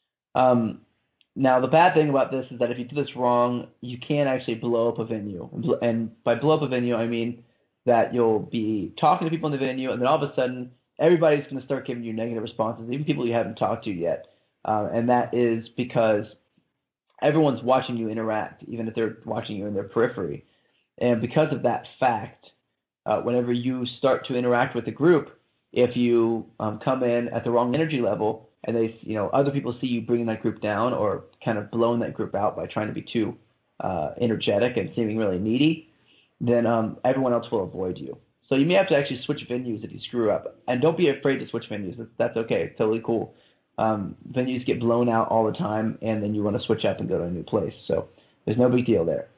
Um, now the bad thing about this is that if you do this wrong, you can actually blow up a venue, and by blow up a venue I mean that you'll be talking to people in the venue, and then all of a sudden everybody's going to start giving you negative responses, even people you haven't talked to yet, uh, and that is because everyone's watching you interact, even if they're watching you in their periphery. And because of that fact, uh, whenever you start to interact with the group, if you um, come in at the wrong energy level and they, you know, other people see you bringing that group down or kind of blowing that group out by trying to be too uh, energetic and seeming really needy, then um, everyone else will avoid you. So you may have to actually switch venues if you screw up. And don't be afraid to switch venues. That's, that's okay. It's totally cool. Um, venues get blown out all the time, and then you want to switch up and go to a new place. So there's no big deal there.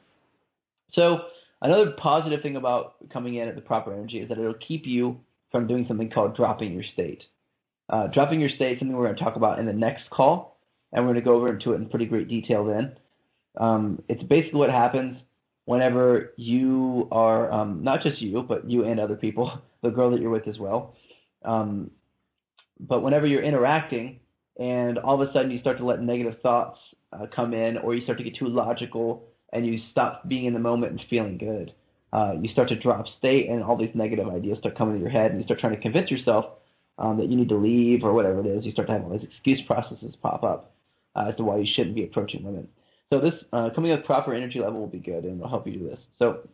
So another positive thing about coming in at the proper energy is that it'll keep you from doing something called dropping your state. Uh, dropping your state is something we're going to talk about in the next call, and we're going to go over into it in pretty great detail then. Um, it's basically what happens whenever you are, um, not just you, but you and other people, the girl that you're with as well, um, but whenever you're interacting and all of a sudden you start to let negative thoughts uh, come in, or you start to get too logical and you stop being in the moment and feeling good, uh, you start to drop state and all these negative ideas start coming to your head, and you start trying to convince yourself um, that you need to leave or whatever it is. You start to have all these excuse processes pop up uh, as to why you shouldn't be approaching women. So this uh, coming with proper energy level will be good, and it'll help you do this. So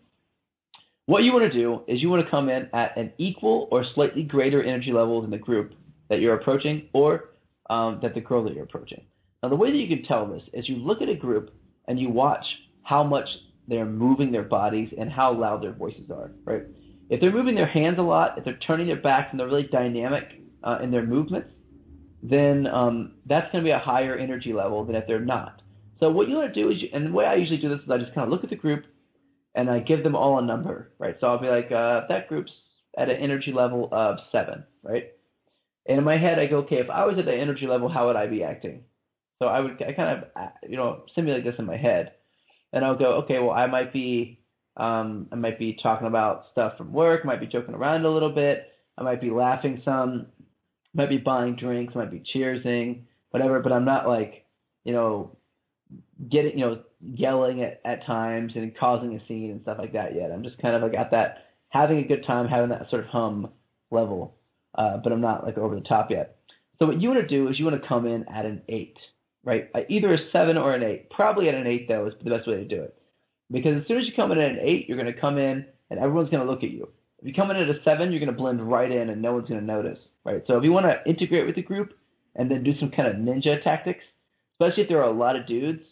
what you want to do is you want to come in at an equal or slightly greater energy level than the group that you're approaching, or um, that the girl that you're approaching. Now, the way that you can tell this is you look at a group and you watch how much they're moving their bodies and how loud their voices are, right? If they're moving their hands a lot, if they're turning their backs and they're really dynamic uh, in their movements, then um, that's going to be a higher energy level than if they're not. So what you want to do is, you, and the way I usually do this is I just kind of look at the group and I give them all a number, right? So I'll be like, uh, that group's at an energy level of seven, right? And in my head, I go, okay, if I was at the energy level, how would I be acting? So I would, I kind of, you know, simulate this in my head, and I'll go, okay, well, I might be, um, I might be talking about stuff from work, I might be joking around a little bit, I might be laughing some, might be buying drinks, might be cheersing, whatever, but I'm not like, you know, getting, you know, yelling at, at times and causing a scene and stuff like that yet. I'm just kind of like at that, having a good time, having that sort of hum level. Uh, but I'm not like over the top yet. So what you want to do is you want to come in at an eight, right? Uh, either a seven or an eight. Probably at an eight, though, is the best way to do it. Because as soon as you come in at an eight, you're going to come in and everyone's going to look at you. If you come in at a seven, you're going to blend right in and no one's going to notice, right? So if you want to integrate with the group and then do some kind of ninja tactics, especially if there are a lot of dudes,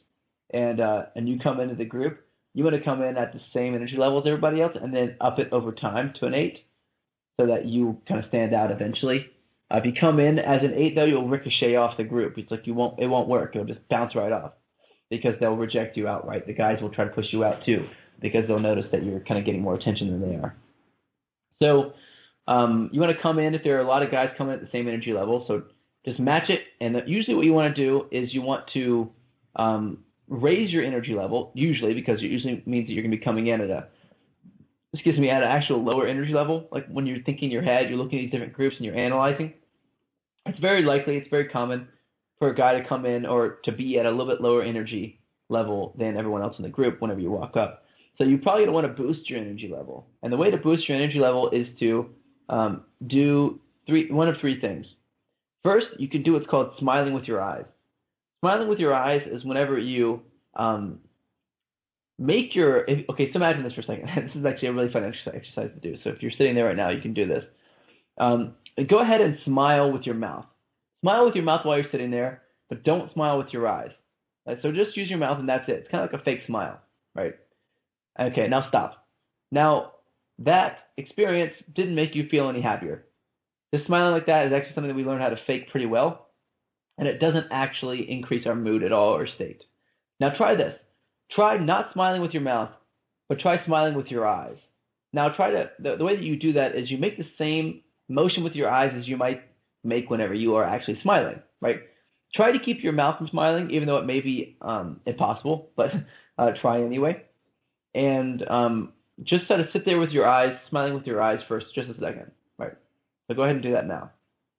and uh, and you come into the group, you want to come in at the same energy level as everybody else, and then up it over time to an eight, so that you kind of stand out eventually. Uh, if you come in as an eight, though, you'll ricochet off the group. It's like you won't, it won't work. It'll just bounce right off because they'll reject you outright. The guys will try to push you out too because they'll notice that you're kind of getting more attention than they are. So um, you want to come in if there are a lot of guys coming at the same energy level. So just match it. And usually what you want to do is you want to um, raise your energy level, usually because it usually means that you're going to be coming in at a excuse me, at an actual lower energy level, like when you're thinking in your head, you're looking at these different groups and you're analyzing, it's very likely, it's very common for a guy to come in or to be at a little bit lower energy level than everyone else in the group whenever you walk up. So you probably don't want to boost your energy level. And the way to boost your energy level is to um, do three, one of three things. First, you can do what's called smiling with your eyes. Smiling with your eyes is whenever you um, Make your, if, okay, so imagine this for a second. This is actually a really fun exercise to do. So if you're sitting there right now, you can do this. Um, go ahead and smile with your mouth. Smile with your mouth while you're sitting there, but don't smile with your eyes. Right? So just use your mouth and that's it. It's kind of like a fake smile, right? Okay, now stop. Now, that experience didn't make you feel any happier. Just smiling like that is actually something that we learn how to fake pretty well, and it doesn't actually increase our mood at all or state. Now try this. Try not smiling with your mouth, but try smiling with your eyes. Now try to, the, the way that you do that is you make the same motion with your eyes as you might make whenever you are actually smiling, right? Try to keep your mouth from smiling, even though it may be um, impossible, but uh, try anyway. And um, just sort of sit there with your eyes, smiling with your eyes for just a second, right? So go ahead and do that now.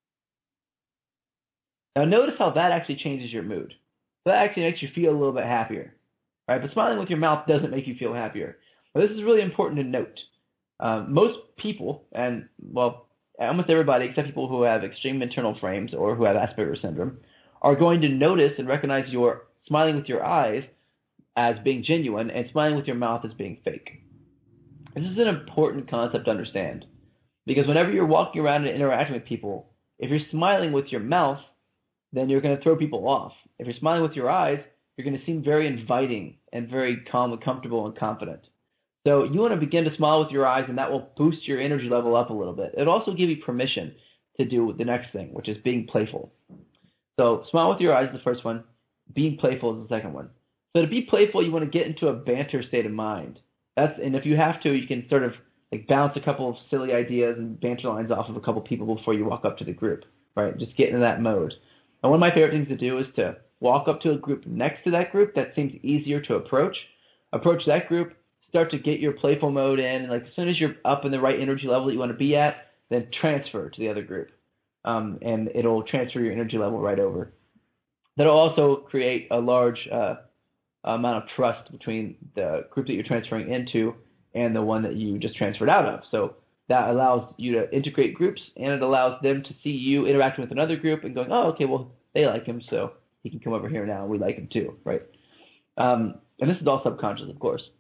Now notice how that actually changes your mood. So that actually makes you feel a little bit happier. Right, but smiling with your mouth doesn't make you feel happier. Now, this is really important to note. Um, most people, and well, almost everybody except people who have extreme internal frames or who have Asperger's syndrome, are going to notice and recognize your smiling with your eyes as being genuine and smiling with your mouth as being fake. This is an important concept to understand because whenever you're walking around and interacting with people, if you're smiling with your mouth, then you're going to throw people off. If you're smiling with your eyes, you're going to seem very inviting and very calm and comfortable and confident. So you want to begin to smile with your eyes, and that will boost your energy level up a little bit. It'll also give you permission to do the next thing, which is being playful. So smile with your eyes is the first one. Being playful is the second one. So to be playful, you want to get into a banter state of mind. That's and if you have to, you can sort of like bounce a couple of silly ideas and banter lines off of a couple people before you walk up to the group, right? Just get into that mode. And one of my favorite things to do is to walk up to a group next to that group that seems easier to approach. Approach that group, start to get your playful mode in, and like as soon as you're up in the right energy level that you want to be at, then transfer to the other group. Um, and it'll transfer your energy level right over. That'll also create a large uh, amount of trust between the group that you're transferring into and the one that you just transferred out of. So that allows you to integrate groups, and it allows them to see you interacting with another group and going, oh, okay, well, they like him, so he can come over here now. We like him too, right? Um, and this is all subconscious, of course.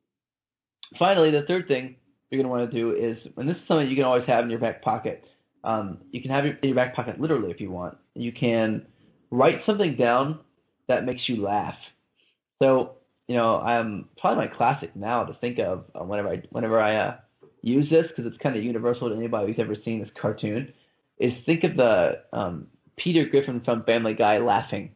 Finally, the third thing you're going to want to do is, and this is something you can always have in your back pocket. Um, you can have it in your back pocket literally if you want. You can write something down that makes you laugh. So, you know, I'm probably my classic now to think of uh, whenever I whenever I uh, use this, because it's kind of universal to anybody who's ever seen this cartoon, is think of the um, Peter Griffin from Family Guy laughing.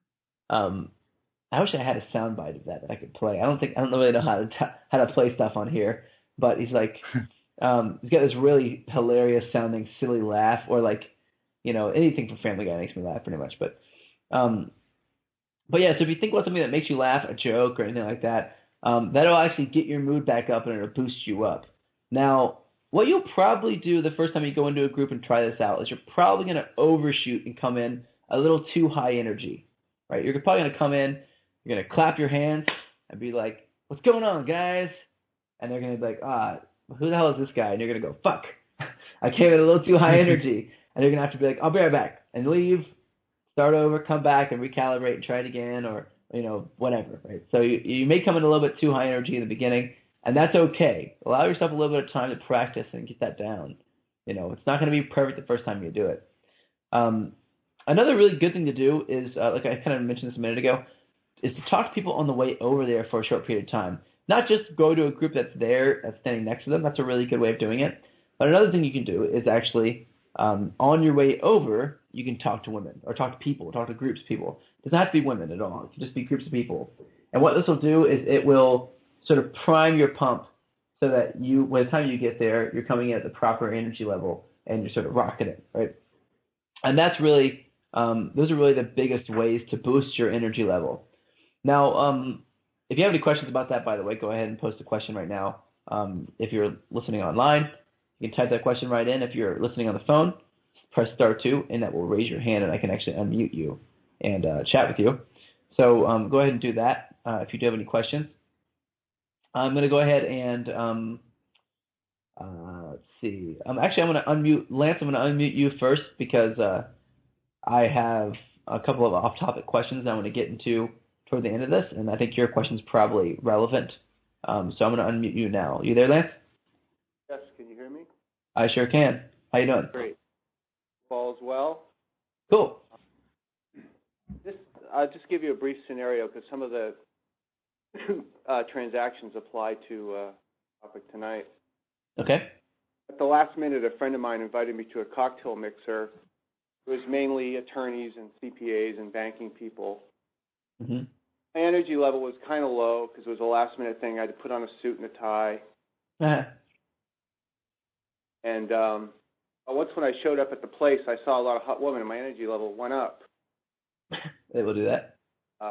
Um, I wish I had a soundbite of that that I could play. I don't think I don't really know how to t- how to play stuff on here, but he's like, um, he's got this really hilarious sounding silly laugh, or like, you know, anything from Family Guy makes me laugh pretty much. But, um, but yeah, so if you think about something that makes you laugh, a joke or anything like that, um, that'll actually get your mood back up and it'll boost you up. Now, what you'll probably do the first time you go into a group and try this out is you're probably going to overshoot and come in a little too high energy, right? You're probably going to come in, you're going to clap your hands and be like, what's going on, guys? And they're going to be like, ah, who the hell is this guy? And you're going to go, fuck, I came in a little too high energy. And you're going to have to be like, I'll be right back, and leave, start over, come back and recalibrate and try it again, or, you know, whatever, right? So you, you may come in a little bit too high energy in the beginning, and that's okay. Allow yourself a little bit of time to practice and get that down. You know, it's not going to be perfect the first time you do it. Um, another really good thing to do is, uh, like I kind of mentioned this a minute ago, is to talk to people on the way over there for a short period of time. Not just go to a group that's there, that's standing next to them. That's a really good way of doing it. But another thing you can do is actually, um, on your way over, you can talk to women or talk to people, talk to groups of people. It doesn't have to be women at all. It can just be groups of people. And what this will do is it will sort of prime your pump so that you, by the time you get there, you're coming in at the proper energy level and you're sort of rocking it, right? And that's really, um, those are really the biggest ways to boost your energy level. Now, um, if you have any questions about that, by the way, go ahead and post a question right now. Um, if you're listening online, you can type that question right in. If you're listening on the phone, press star two, and that will raise your hand, and I can actually unmute you and uh, chat with you. So um, go ahead and do that uh, if you do have any questions. I'm going to go ahead and um, uh, let's see. Um, actually, I'm going to unmute Lance. I'm going to unmute you first because uh, I have a couple of off-topic questions that I want to get into toward the end of this, and I think your question's probably relevant. Um, so I'm going to unmute you now. You there, Lance? Yes. Can you hear me? I sure can. How you doing? Great. All is well. Cool. This, I'll just give you a brief scenario because some of the uh, transactions apply to uh, topic tonight. Okay. At the last minute, a friend of mine invited me to a cocktail mixer. It was mainly attorneys and C P As and banking people. Mm-hmm. My energy level was kind of low because it was a last-minute thing. I had to put on a suit and a tie. Uh-huh. And um, once when I showed up at the place, I saw a lot of hot women, and my energy level went up. They will do that. Uh,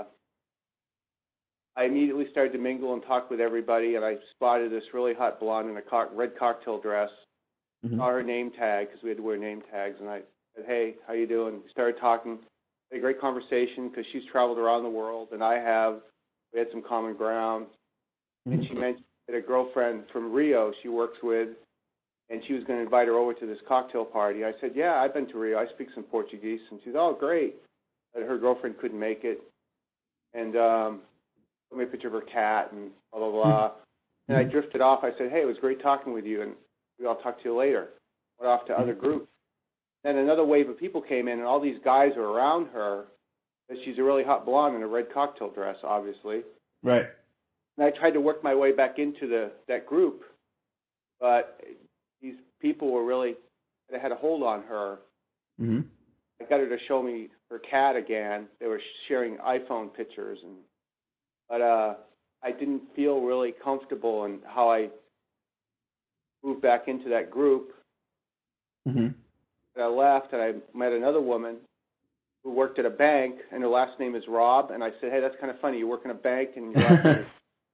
I immediately started to mingle and talk with everybody, and I spotted this really hot blonde in a co- red cocktail dress. Mm-hmm. Saw her name tag because we had to wear name tags, and I said, "Hey, how you doing?" We started talking. We had a great conversation because she's traveled around the world, and I have. We had some common ground. Mm-hmm. And she mentioned that a girlfriend from Rio she works with, and she was going to invite her over to this cocktail party. I said, "Yeah, I've been to Rio. I speak some Portuguese." And she said, "Oh, great." But her girlfriend couldn't make it. And um, told me a picture of her cat and blah, blah, blah. Mm-hmm. And I drifted off. I said, "Hey, it was great talking with you, and I'll talk to you later." Went off to mm-hmm. other groups. Then another wave of people came in, and all these guys are around her. She's a really hot blonde in a red cocktail dress, obviously. Right. And I tried to work my way back into the that group, but these people were really, they had a hold on her. Mm-hmm. I got her to show me her cat again. They were sharing iPhone pictures, and but uh, I didn't feel really comfortable in how I moved back into that group. Mm-hmm. And I left, and I met another woman who worked at a bank, and her last name is Rob. And I said, "Hey, that's kind of funny. You work in a bank, and your last name is..."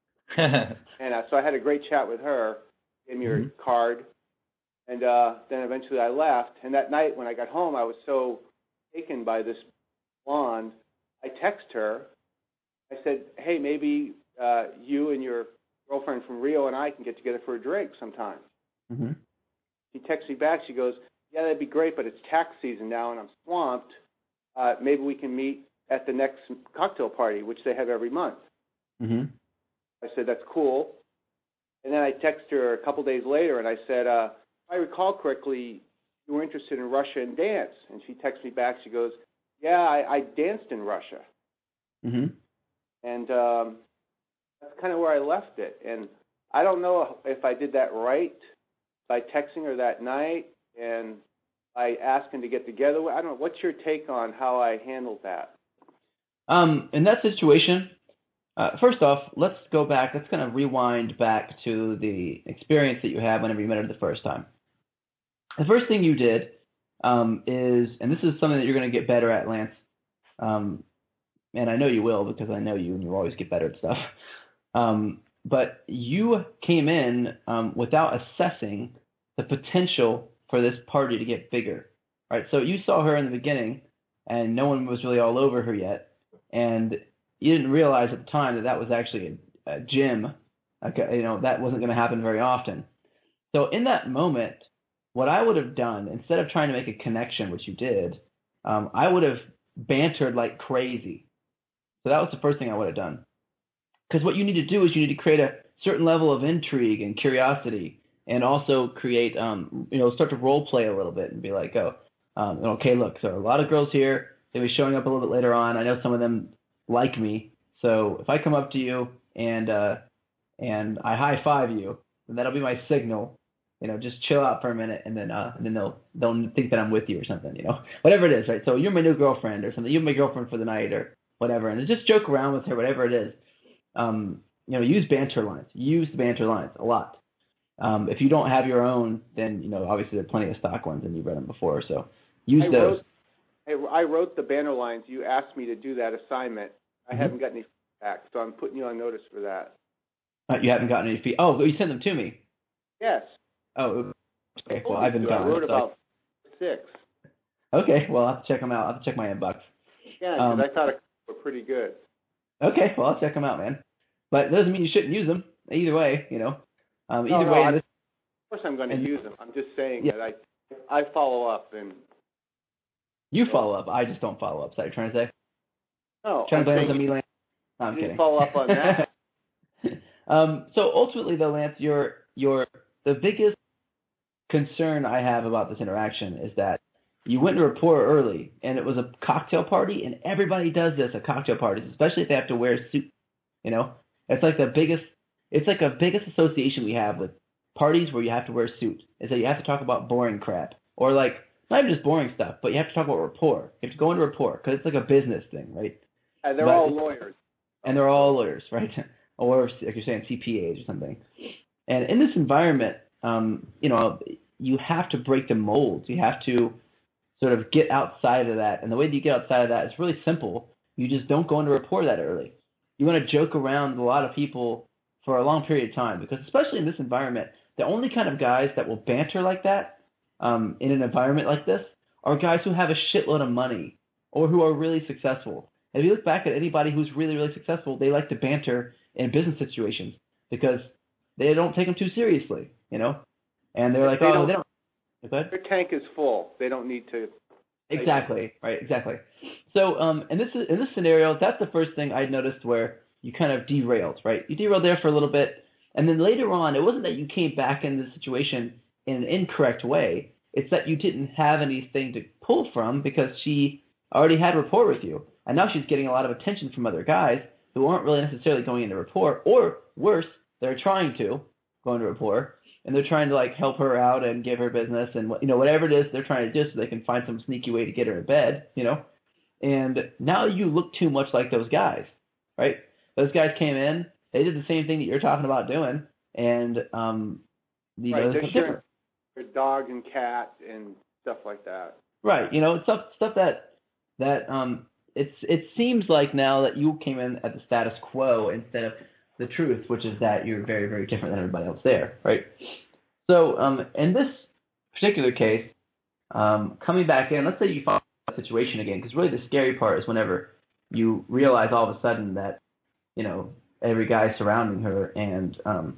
And uh, so I had a great chat with her. Gave me her mm-hmm. card. And uh, then eventually I left. And that night when I got home, I was so taken by this blonde. I texted her. I said, "Hey, maybe uh, you and your girlfriend from Rio and I can get together for a drink sometime." Mm-hmm. She texts me back. She goes, "Yeah, that'd be great, but it's tax season now and I'm swamped. Uh, maybe we can meet at the next cocktail party, which they have every month." Mm-hmm. I said, "That's cool." And then I texted her a couple days later, and I said, uh, "If I recall correctly, you were interested in Russia and dance." And she texts me back. She goes, "Yeah, I, I danced in Russia." Mm-hmm. And um, that's kind of where I left it. And I don't know if I did that right by texting her that night and by asking to get together. I don't know. What's your take on how I handled that? Um, in that situation, uh, first off, let's go back. Let's kind of rewind back to the experience that you had whenever you met her the first time. The first thing you did um, is, and this is something that you're going to get better at, Lance, um, and I know you will because I know you and you always get better at stuff, um, but you came in um, without assessing the potential for this party to get bigger, right? So you saw her in the beginning, and no one was really all over her yet, and you didn't realize at the time that that was actually a, a gym. Like, you know, that wasn't going to happen very often. So in that moment, what I would have done, instead of trying to make a connection, which you did, um, I would have bantered like crazy. So that was the first thing I would have done. Because what you need to do is you need to create a certain level of intrigue and curiosity, and also create, um, you know, start to role play a little bit and be like, oh, um, okay, look, so a lot of girls here, they'll be showing up a little bit later on. I know some of them like me, So if I come up to you and uh, and I high five you, then that'll be my signal. You know, just chill out for a minute, and then uh, and then they'll they'll think that I'm with you or something. You know, whatever it is, right? So you're my new girlfriend or something. You're my girlfriend for the night or whatever, and just joke around with her, whatever it is. Um, you know, use banter lines. Use the banter lines a lot. Um, if you don't have your own, then you know obviously there are plenty of stock ones, and you've read them before. So use I those. Wrote, I wrote the banner lines. You asked me to do that assignment. I Mm-hmm. haven't gotten any feedback, so I'm putting you on notice for that. Uh, you haven't gotten any feedback. Oh, you sent them to me. Yes. Oh, okay. Well, I've been I gone. wrote so about six. Okay, well, I'll have to check them out. I'll have to check my inbox. Yeah, because Um, I thought it were pretty good. Okay, well, I'll check them out, man. But it doesn't mean you shouldn't use them. Either way, you know. Um, No, either no, way, I- in this, Of course I'm going to and- use them. I'm just saying Yeah. that I I follow up and you follow up. I just don't follow up. Sorry, trying to say. no, Trying I'm to blame saying it on me, Lance. No, I'm you didn't kidding. follow up on that. um, so ultimately, though, Lance, your your the biggest concern I have about this interaction is that you went to report early, and it was a cocktail party, and everybody does this at cocktail parties, especially if they have to wear a suit. You know, it's like the biggest, it's like a biggest association we have with parties where you have to wear a suit, is that you have to talk about boring crap, or like not even just boring stuff, but you have to talk about rapport. You have to go into rapport because it's like a business thing, right? And they're But all it's- lawyers. And they're all lawyers, right? Or like you're saying, C P As or something. And in this environment, um, you know, you have to break the molds. You have to sort of get outside of that. And the way that you get outside of that is really simple. You just don't go into rapport that early. You want to joke around with a lot of people for a long period of time, because especially in this environment, the only kind of guys that will banter like that um, in an environment like this are guys who have a shitload of money or who are really successful. If you look back at anybody who's really, really successful, they like to banter in business situations because they don't take them too seriously, you know? And they're like, They oh, don't- they don't. Go ahead. Their tank is full. They don't need to. Exactly. Right. Exactly. So, um, in this in this scenario, that's the first thing I noticed where you kind of derailed. Right. You derailed there for a little bit, and then later on, it wasn't that you came back into the situation in an incorrect way. It's that you didn't have anything to pull from because she already had rapport with you, and now she's getting a lot of attention from other guys who aren't really necessarily going into rapport, or worse, they're trying to go into rapport. And they're trying to like help her out and give her business and you know whatever it is they're trying to do so they can find some sneaky way to get her in bed, you know. And now you look too much like those guys, right? Those guys came in, they did the same thing that you're talking about doing, and um, you Right, know, they're it's sharing different. their dog and cat and stuff like that. Right, you know, it's stuff stuff that that um, it's it seems like now that you came in at the status quo instead of the truth, which is that you're very, very different than everybody else there, right? So um, in this particular case, um, coming back in, let's say you find a situation again, because really the scary part is whenever you realize all of a sudden that, you know, every guy's surrounding her and um,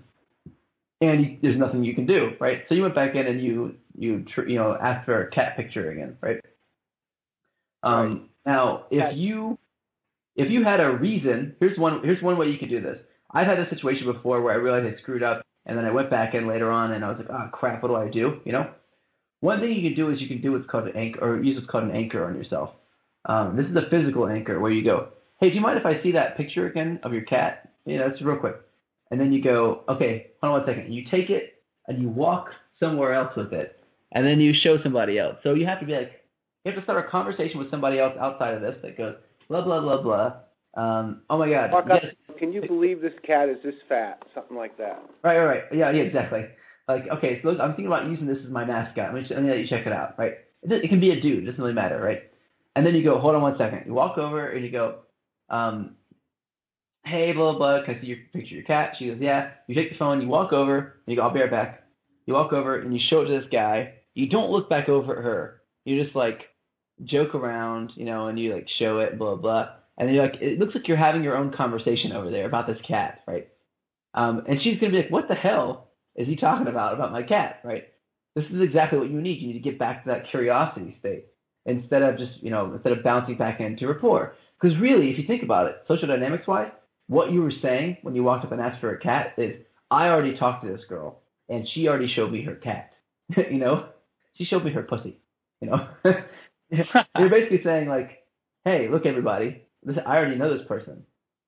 and you, there's nothing you can do, right? So you went back in and you you tr- you know asked for a cat picture again, right? Um, Right. Now, if Cat- you if you had a reason, here's one here's one way you could do this. I've had this situation before where I realized I screwed up, and then I went back in later on, and I was like, oh, crap, what do I do? You know? One thing you can do is you can do what's called an anchor, or use what's called an anchor on yourself. Um, this is a physical anchor where you go, hey, do you mind if I see that picture again of your cat? You know, it's real quick. And then you go, okay, hold on one second. You take it, and you walk somewhere else with it, and then you show somebody else. So you have to be like, you have to start a conversation with somebody else outside of this that goes, blah, blah, blah, blah. Um, oh, my God. Walk up, Yes. can you believe this cat is this fat? Something like that. Right, right, right. Yeah, yeah, exactly. Like, okay, so I'm thinking about using this as my mascot. Let me, let me let you check it out, right? It, it can be a dude. It doesn't really matter, right? And then you go, hold on one second. You walk over and you go, um, hey, blah, blah, blah. Can I see your picture of your cat? She goes, yeah. You take the phone. You walk over. And you go, I'll be right back. You walk over and you show it to this guy. You don't look back over at her. You just, like, joke around, you know, and you, like, show it, blah, blah. And then you're like, it looks like you're having your own conversation over there about this cat, right? Um, and she's going to be like, what the hell is he talking about, about my cat, right? This is exactly what you need. You need to get back to that curiosity state instead of just, you know, instead of bouncing back into rapport. Because really, if you think about it, social dynamics-wise, what you were saying when you walked up and asked for a cat is, I already talked to this girl, and she already showed me her cat. You know? She showed me her pussy, you know? You're basically saying, like, hey, look, everybody, this, I already know this person,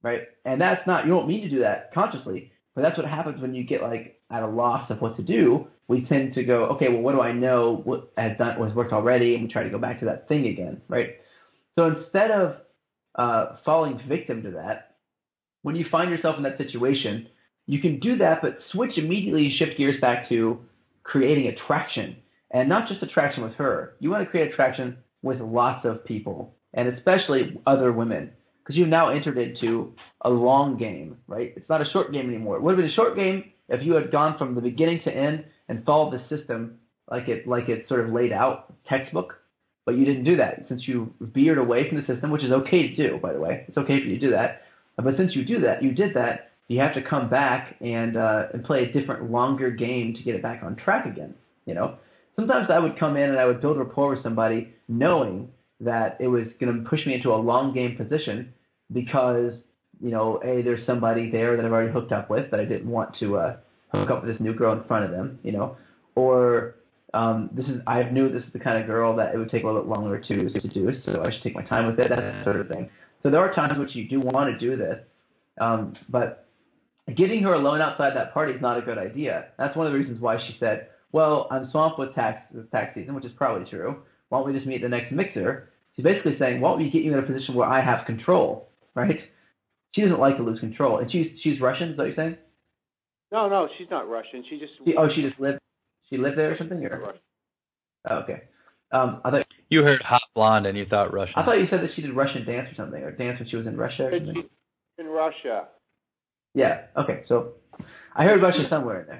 right? And that's not, you don't mean to do that consciously, but that's what happens when you get like at a loss of what to do. We tend to go, okay, well, what do I know? What has done, what has worked already? And we try to go back to that thing again, right? So instead of uh, falling victim to that, when you find yourself in that situation, you can do that, but switch immediately, shift gears back to creating attraction. And not just attraction with her. You want to create attraction with lots of people, and especially other women, because you've now entered into a long game, right? It's not a short game anymore. It would have been a short game if you had gone from the beginning to end and followed the system like it like it's sort of laid out, textbook, but you didn't do that. Since you veered away from the system, which is okay to do, by the way. It's okay for you to do that. But since you do that, you did that, you have to come back and uh, and play a different, longer game to get it back on track again, you know? Sometimes I would come in and I would build rapport with somebody knowing that it was going to push me into a long game position because, you know, A, there's somebody there that I've already hooked up with that I didn't want to uh, hook up with this new girl in front of them, you know, or um, this is I knew this is the kind of girl that it would take a little bit longer to, to do, so I should take my time with it, that sort of thing. So there are times in which you do want to do this, um, but getting her alone outside that party is not a good idea. That's one of the reasons why she said, well, I'm swamped with tax with tax season, which is probably true. Why don't we just meet the next mixer? She's basically saying, why don't we get you in a position where I have control, right? She doesn't like to lose control. And she's she's Russian, is that what you're saying? No, no, she's not Russian. She just She, oh, she just lived she lived there or something? Or? Oh, okay. Um, I thought you heard hot blonde and you thought Russian. I thought you said that she did Russian dance or something, or dance when she was in Russia or something. She's in Russia. Yeah. Okay. So I heard Russia somewhere in there.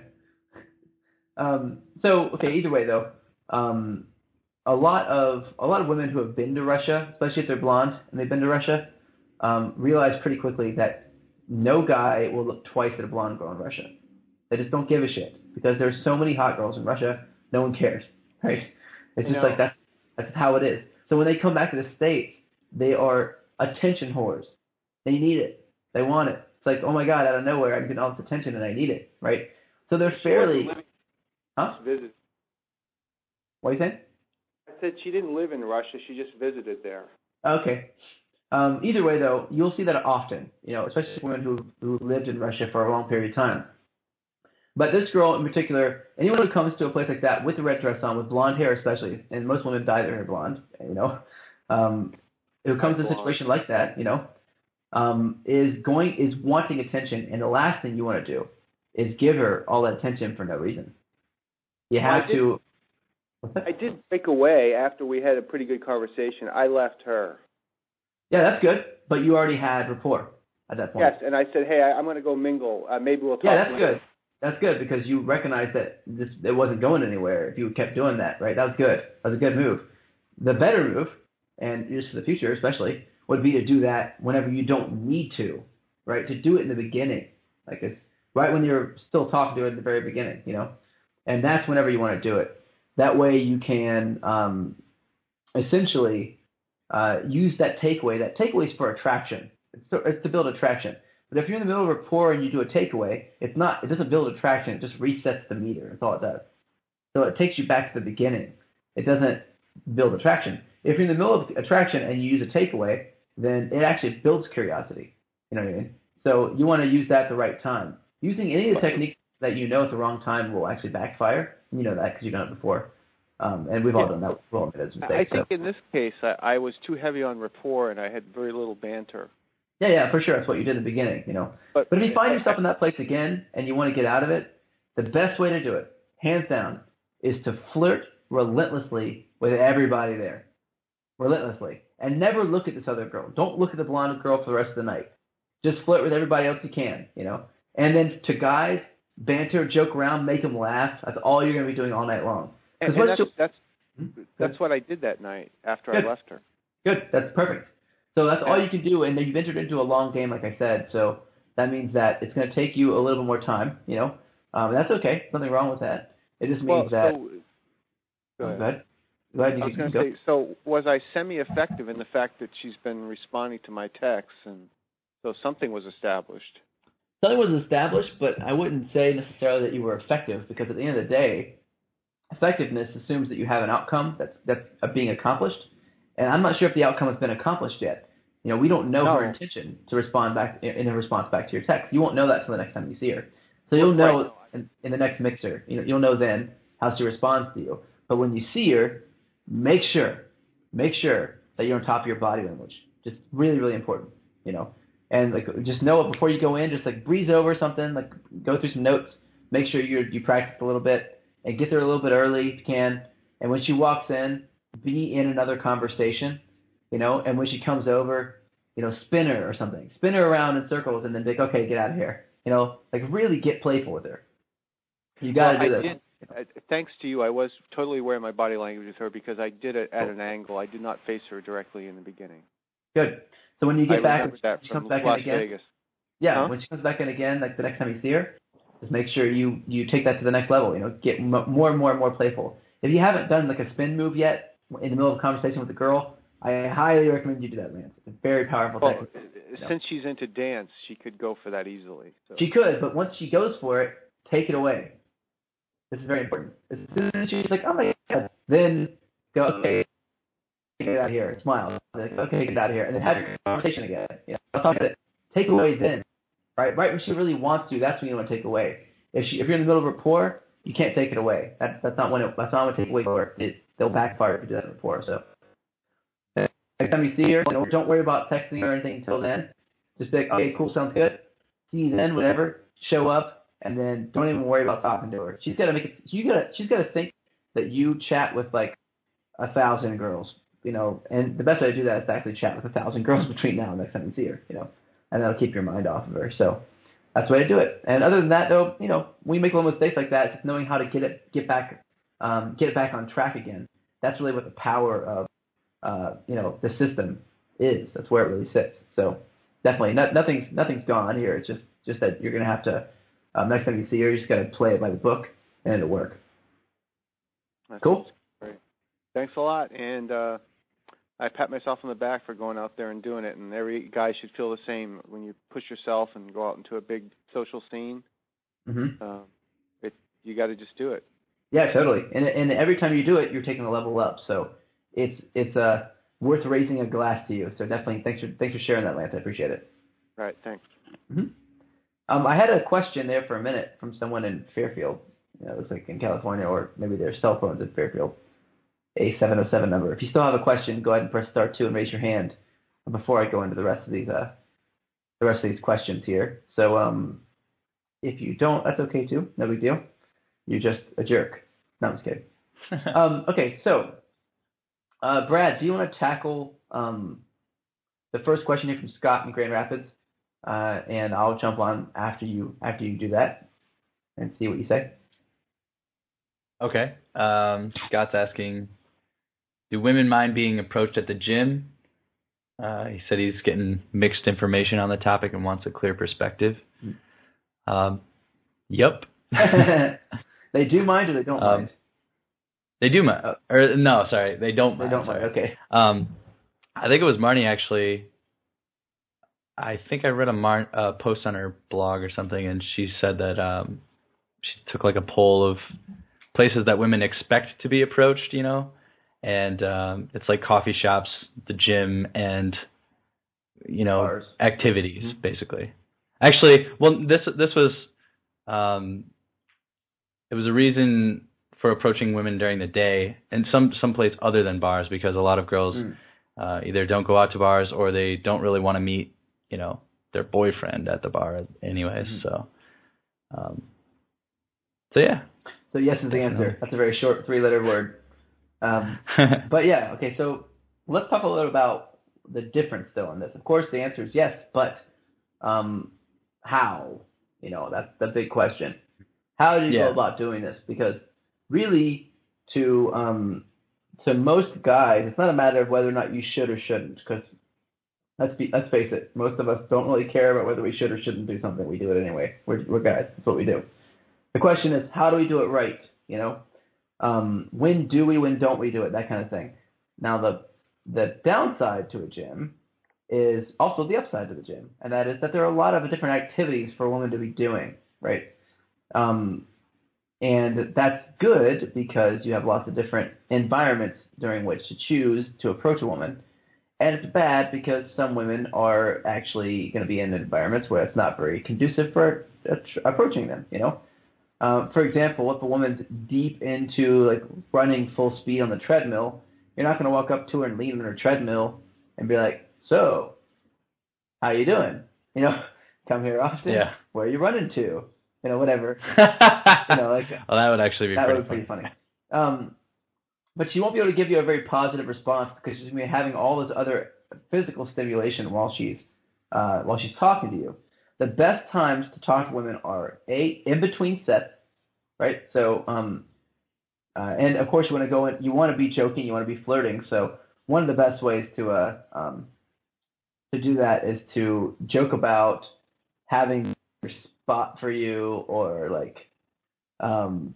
Um, so okay. Either way, though, um, a lot of a lot of women who have been to Russia, especially if they're blonde and they've been to Russia, um, realize pretty quickly that no guy will look twice at a blonde girl in Russia. They just don't give a shit because there's so many hot girls in Russia. No one cares, right? It's just like that's that's how it is. So when they come back to the States, they are attention whores. They need it. They want it. It's like, oh my God, out of nowhere, I'm getting all this attention and I need it, right? So they're fairly. Huh? Visit. What are you saying? I said she didn't live in Russia. She just visited there. Okay. Um, either way, though, you'll see that often, you know, especially women who who lived in Russia for a long period of time. But this girl in particular, anyone who comes to a place like that with a red dress on, with blonde hair especially, and most women dye their hair blonde, you know, um, who comes to a situation like that, you know, um, is going is wanting attention, and the last thing you want to do is give her all that attention for no reason. You have well, I to. Did, I did break away after we had a pretty good conversation. I left her. Yeah, that's good, but you already had rapport at that point. Yes, and I said, hey, I, I'm going to go mingle. Uh, maybe we'll talk. Yeah, that's later. good. That's good because you recognized that this it wasn't going anywhere if you kept doing that, right? That was good. That was a good move. The better move, and just for the future especially, would be to do that whenever you don't need to, right? To do it in the beginning, like it's right when you're still talking to it at the very beginning, you know? And that's whenever you want to do it. That way you can um, essentially uh, use that takeaway. That takeaway is for attraction. It's to, it's to build attraction. But if you're in the middle of a rapport and you do a takeaway, it's not. It doesn't build attraction. It just resets the meter. That's all it does. So it takes you back to the beginning. It doesn't build attraction. If you're in the middle of attraction and you use a takeaway, then it actually builds curiosity. You know what I mean? So you want to use that at the right time. Using any of the techniques that you know at the wrong time will actually backfire. You know that because you've done it before. Um, and we've all done that. We've all made those mistakes. I think so. in this case, I, I was too heavy on rapport and I had very little banter. Yeah, yeah, for sure. That's what you did in the beginning, you know. But, but if you find yourself in that place again and you want to get out of it, the best way to do it, hands down, is to flirt relentlessly with everybody there. Relentlessly. And never look at this other girl. Don't look at the blonde girl for the rest of the night. Just flirt with everybody else you can, you know. And then to guys, banter, joke around, make them laugh. That's all you're going to be doing all night long. And, and that's, that's, hmm? that's what I did that night after Good. I left her. Good. That's perfect. So that's all you can do, and then you've entered into a long game, like I said. So that means that it's going to take you a little bit more time, you know. Um, and that's okay. Nothing wrong with that. It just means well, that. So, go ahead. Go ahead. Go ahead. You I was going to say, so was I semi-effective in the fact that she's been responding to my texts, and so something was established? Something was established, but I wouldn't say necessarily that you were effective, because at the end of the day, effectiveness assumes that you have an outcome that's that's being accomplished. And I'm not sure if the outcome has been accomplished yet. You know, we don't know No. her intention to respond back in a response back to your text. You won't know that until the next time you see her. So you'll know Right. in, in the next mixer. You know, you'll know then how she responds to you. But when you see her, make sure, make sure that you're on top of your body language. Just really, really important. You know, and like just know it before you go in. Just like breeze over something. Like go through some notes. Make sure you you practice a little bit and get there a little bit early if you can. And when she walks in, be in another conversation. You know, and when she comes over, you know, spin her or something. Spin her around in circles and then be like, okay, get out of here. You know, like really get playful with her. You got to well, do I this. Did, uh, thanks to you, I was totally aware of my body language with her because I did it at an angle. I did not face her directly in the beginning. Good. So when you get I back, remember that she from comes back Las in again. Vegas. Yeah, Huh? when she comes back in again, like the next time you see her, just make sure you you take that to the next level. You know, get m- more and more and more playful. If you haven't done like a spin move yet in the middle of a conversation with a girl, I highly recommend you do that, Lance. It's a very powerful Well, technique. uh, since she's into dance, she could go for that easily. So. She could, but once she goes for it, take it away. This is very important. As soon as she's like, oh my God, then go, okay, get out of here. Smile. Like, okay, get out of here. And then have your conversation again. You know, I'll talk to it. Take away then. Right? Right when she really wants to, that's when you want to take away. If she, if you're in the middle of rapport, you can't take it away. That, that's not when it, that's not when take away for it. They'll backfire if you do that in rapport. So next time you see her, don't, don't worry about texting her or anything until then. Just be like, okay, cool, sounds good. See you then, whatever. Show up, and then don't even worry about talking to her. She's gotta make it. You gotta. She's gotta think that you chat with like a thousand girls, you know. And the best way to do that is to actually chat with a thousand girls between now and next time you see her, you know. And that'll keep your mind off of her. So that's the way to do it. And other than that, though, you know, when you make little mistakes like that, just knowing how to get it, get back, um, get it back on track again. That's really what the power of, uh, you know, the system is. That's where it really sits. So definitely, not, nothing's nothing's gone here. It's just just that you're gonna have to. Um, next time you see her, you just gotta play it by the book, and it'll work. That's Cool. Great. Thanks a lot, and uh, I pat myself on the back for going out there and doing it. And every guy should feel the same when you push yourself and go out into a big social scene. Mm-hmm. Uh, it you got to just do it. Yeah, totally. And and every time you do it, you're taking a level up. So it's it's uh worth raising a glass to you. So definitely, thanks for thanks for sharing that, Lance. I appreciate it. All right, thanks. Mm-hmm. Um, I had a question there for a minute from someone in Fairfield. You know, it looks like in California, or maybe their cell phones in Fairfield. A seven oh seven number. If you still have a question, go ahead and press star two and raise your hand before I go into the rest of these uh the rest of these questions here. So um, if you don't, that's okay too. No big deal. You're just a jerk. No, I'm just kidding. um, okay, so uh, Brad, do you want to tackle um, the first question here from Scott in Grand Rapids, uh, and I'll jump on after you after you do that and see what you say. Okay. Um, Scott's asking, do women mind being approached at the gym? Uh, he said he's getting mixed information on the topic and wants a clear perspective. Um, yep. They do mind or they don't um, mind? They do mind. Or no, sorry, they don't mind. They don't sorry. mind. Okay. Um, I think it was Marnie actually. I think I read a Mar- uh, post on her blog or something, and she said that um, she took like a poll of places that women expect to be approached, you know, and um, it's like coffee shops, the gym, and you know, Bars. activities, Mm-hmm. basically. Actually, well, this this was um, it was a reason for approaching women during the day, and some some place other than bars, because a lot of girls Mm. uh, either don't go out to bars or they don't really want to meet, you know, their boyfriend at the bar, anyways. Mm-hmm. So, um, so yeah. So yes is the answer. That's a very short three-letter word. Um, but yeah, okay. So let's talk a little about the difference, though, in this. Of course, the answer is yes, but um, how? You know, that's the big question. How do you yeah. go about doing this? Because really, to um, to most guys, it's not a matter of whether or not you should or shouldn't. Because let's be let's face it, most of us don't really care about whether we should or shouldn't do something. We do it anyway. We're we're guys. That's what we do. The question is, how do we do it right? You know, um, when do we, when don't we do it? That kind of thing. Now, the the downside to a gym is also the upside to the gym, and that is that there are a lot of different activities for women to be doing, right? Um, and that's good because you have lots of different environments during which to choose to approach a woman. And it's bad because some women are actually going to be in environments where it's not very conducive for uh, approaching them, you know. Um, for example, if a woman's deep into like running full speed on the treadmill, you're not going to walk up to her and lean on her treadmill and be like, "So, how you doing? You know, come here often. Yeah. Where are you running to? You know, whatever. you know, like well, that would actually be that pretty would be pretty funny. Um, but she won't be able to give you a very positive response because she's going to be having all this other physical stimulation while she's uh, while she's talking to you. The best times to talk to women are a in between sets, right? So, um, uh, and of course you want to go in, you want to be joking, you want to be flirting. So one of the best ways to uh, um, to do that is to joke about having a spot for you, or like um,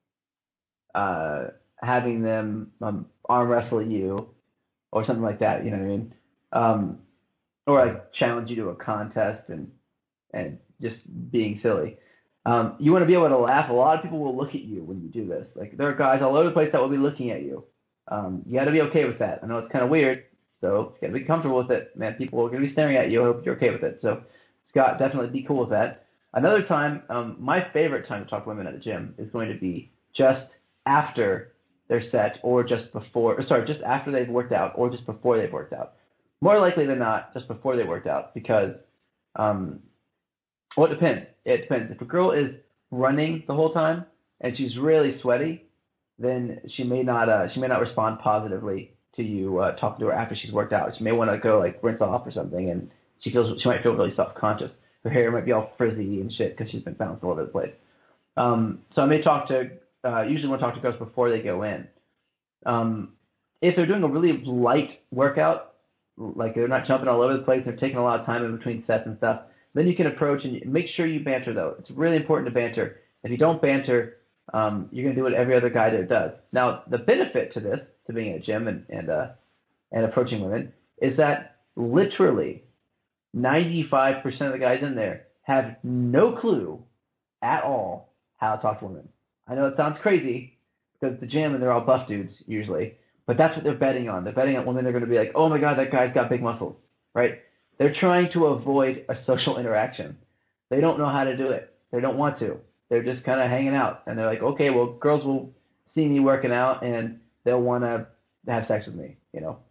uh, having them um, arm wrestle you, or something like that. You know what I mean? Um, or like challenge you to a contest and and just being silly. Um, you want to be able to laugh. A lot of people will look at you when you do this. Like there are guys all over the place that will be looking at you. Um, you got to be okay with that. I know it's kind of weird, so you got to be comfortable with it. Man, people are going to be staring at you. I hope you're okay with it. So Scott, definitely be cool with that. Another time, um, my favorite time to talk to women at the gym is going to be just after they're set, or just before. Or sorry, just after they've worked out, or just before they've worked out. More likely than not, just before they worked out, because um, well, it depends. It depends. If a girl is running the whole time and she's really sweaty, then she may not uh, she may not respond positively to you uh, talking to her after she's worked out. She may want to go like rinse off or something, and she feels she might feel really self-conscious. Her hair might be all frizzy and shit because she's been bounced all over the place. Um, so I may talk to uh, usually want to talk to girls before they go in. Um, if they're doing a really light workout, like they're not jumping all over the place, they're taking a lot of time in between sets and stuff, then you can approach and make sure you banter, though. It's really important to banter. If you don't banter, um, you're going to do what every other guy there does. Now, the benefit to this, to being in a gym and and, uh, and approaching women, is that literally ninety-five percent of the guys in there have no clue at all how to talk to women. I know it sounds crazy because it's the gym and they're all buff dudes usually, but that's what they're betting on. They're betting on women. They're going to be like, oh my God, that guy's got big muscles, right? They're trying to avoid a social interaction. They don't know how to do it. They don't want to. They're just kind of hanging out. And they're like, okay, well, girls will see me working out and they'll want to have sex with me, you know.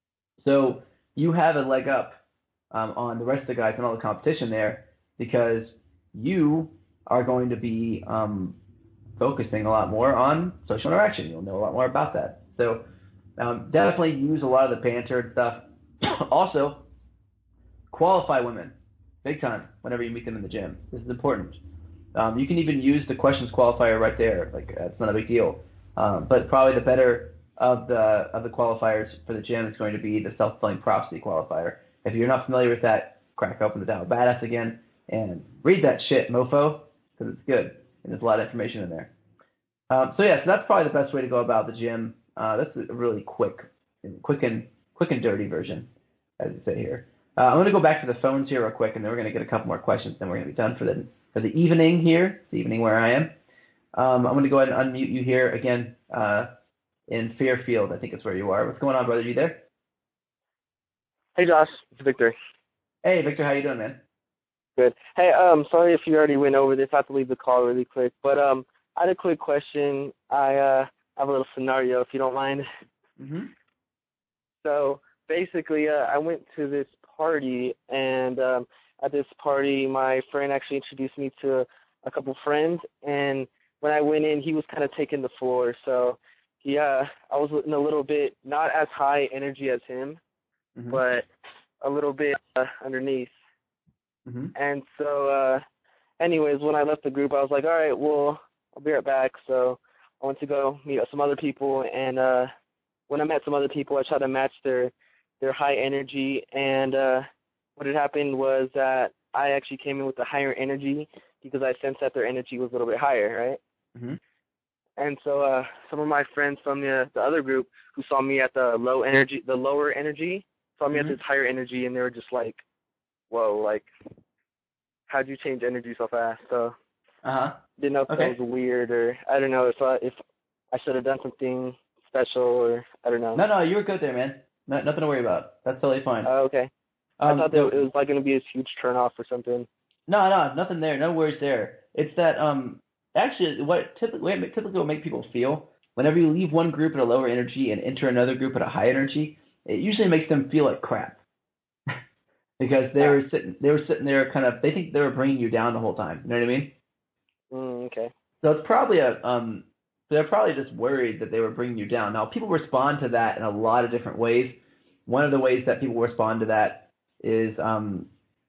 So you have a leg up um, on the rest of the guys and all the competition there because you are going to be um, focusing a lot more on social interaction. You'll know a lot more about that. So um, definitely use a lot of the banter and stuff. Also, qualify women, big time, whenever you meet them in the gym. This is important. Um, you can even use the questions qualifier right there. Like, it's not a big deal. Um, but probably the better of the of the qualifiers for the gym is going to be the self-fulfilling prophecy qualifier. If you're not familiar with that, crack open the Down Badass again and read that shit, mofo, because it's good and there's a lot of information in there. Um, so yeah, so that's probably the best way to go about the gym. Uh, that's a really quick, quick and quick and dirty version, as you say here. Uh, I'm going to go back to the phones here real quick, and then we're going to get a couple more questions, then we're going to be done for the for the evening here, the evening where I am. Um, I'm going to go ahead and unmute you here again uh, in Fairfield, I think it's where you are. What's going on, brother? You there? Hey, Josh. It's Victor. Hey, Victor. How you doing, man? Good. Hey, um, sorry if you already went over this. I have to leave the call really quick. But um, I had a quick question. I uh, have a little scenario, if you don't mind. Mm-hmm. So basically, uh, I went to this party, and um, at this party, my friend actually introduced me to a couple friends. And when I went in, he was kind of taking the floor. So he, uh, I was in a little bit not as high energy as him, Mm-hmm. but a little bit uh, underneath. Mm-hmm. And so, uh, anyways, when I left the group, I was like, all right, well, I'll be right back. So I went to go meet some other people, and uh, when I met some other people, I tried to match their their high energy, and uh, what had happened was that I actually came in with a higher energy because I sensed that their energy was a little bit higher, right? Mm-hmm. And so uh, some of my friends from the the other group who saw me at the low energy, the lower energy, saw me Mm-hmm. at this higher energy, and they were just like, whoa, like, how'd you change energy so fast? So Uh-huh. didn't know if Okay. that was weird, or I don't know if I, if I should have done something special, or I don't know. No, no, you were good there, man. Not, nothing to worry about. That's totally fine. Oh, okay. Um, I thought that it was like going to be a huge turnoff or something. No, no, nothing there. No worries there. It's that um actually what typically typically will make people feel whenever you leave one group at a lower energy and enter another group at a high energy, it usually makes them feel like crap because they were sitting they were sitting there kind of they think they were bringing you down the whole time. You know what I mean? Mm, okay. So it's probably a um they're probably just worried that they were bringing you down. Now people respond to that in a lot of different ways. One of the ways that people respond to that is um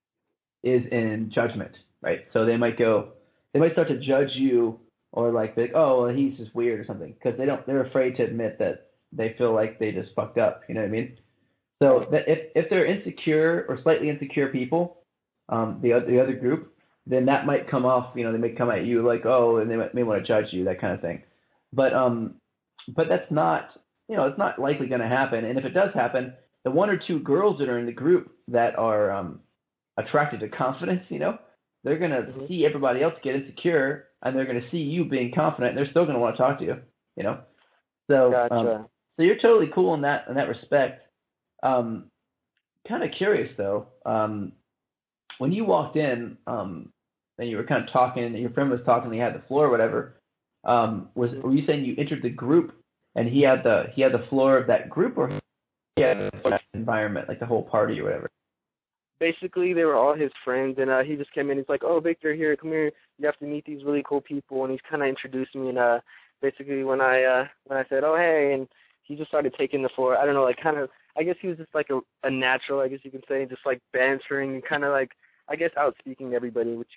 is in judgment, right? So they might go, they might start to judge you, or like, like oh, well, he's just weird or something, because they don't, they're afraid to admit that they feel like they just fucked up. You know what I mean? So that if if they're insecure or slightly insecure people, um, the other the other group, then that might come off. You know, they may come at you like, oh, and they might, may want to judge you, that kind of thing. But um, but that's not, you know, it's not likely going to happen. And if it does happen, the one or two girls that are in the group that are um attracted to confidence, you know, they're going to mm-hmm. see everybody else get insecure, and they're going to see you being confident, and they're still going to want to talk to you, you know. So, gotcha. um, so you're totally cool in that in that respect. Um, kind of curious though, um, when you walked in, um, and you were kind of talking, and your friend was talking, and he had the floor or whatever. Um, was were you saying you entered the group, and he had the he had the floor of that group, or he had the environment, like the whole party or whatever? Basically, they were all his friends, and uh, he just came in. He's like, "Oh, Victor, here, come here. You have to meet these really cool people." And he's kind of introduced me. And uh, basically, when I uh, when I said, "Oh, hey," and he just started taking the floor. I don't know, like kind of. I guess he was just like a, a natural, I guess you could say, just like bantering and kind of like, I guess, outspeaking everybody. Which,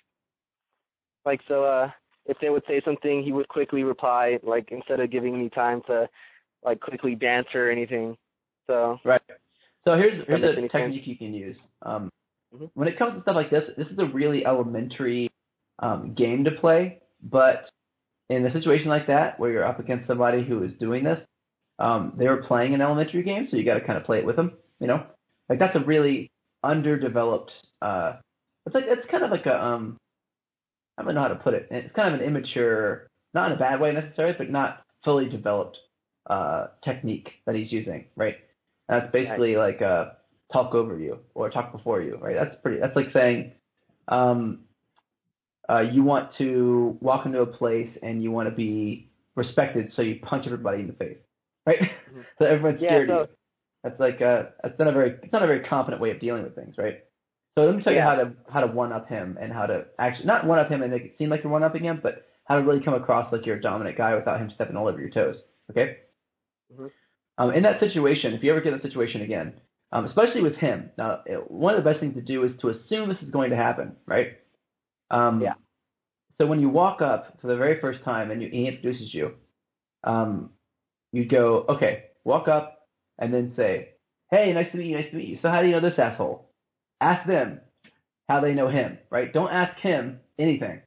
like, so uh, if they would say something, he would quickly reply, like instead of giving me time to, like, quickly banter or anything. So right. So here's here's a technique sense. you can use. Um, mm-hmm. When it comes to stuff like this, this is a really elementary um, game to play. But in a situation like that, where you're up against somebody who is doing this, um, they were playing an elementary game, so you got to kind of play it with them. You know, like that's a really underdeveloped. Uh, it's like it's kind of like a um, I don't know how to put it. It's kind of an immature, not in a bad way necessarily, but not fully developed uh, technique that he's using, right? And that's basically right. like a talk over you or talk before you, right? That's pretty. That's like saying um, uh, you want to walk into a place and you want to be respected, so you punch everybody in the face, right? Mm-hmm. So everyone's yeah, scared so, of you. That's like a, that's not a very, it's not a very confident way of dealing with things, right? So let me tell yeah. you how to how to one up him and how to actually not one up him and make it seem like you're one upping him, but how to really come across like you're a dominant guy without him stepping all over your toes. Okay. Mm-hmm. Um, in that situation, if you ever get in that situation again, um, especially with him, now it, one of the best things to do is to assume this is going to happen, right? Um, yeah. So when you walk up for the very first time and you, he introduces you, um, you go, okay, walk up and then say, hey, nice to meet you, nice to meet you. So how do you know this asshole? Ask them how they know him, right? Don't ask him anything.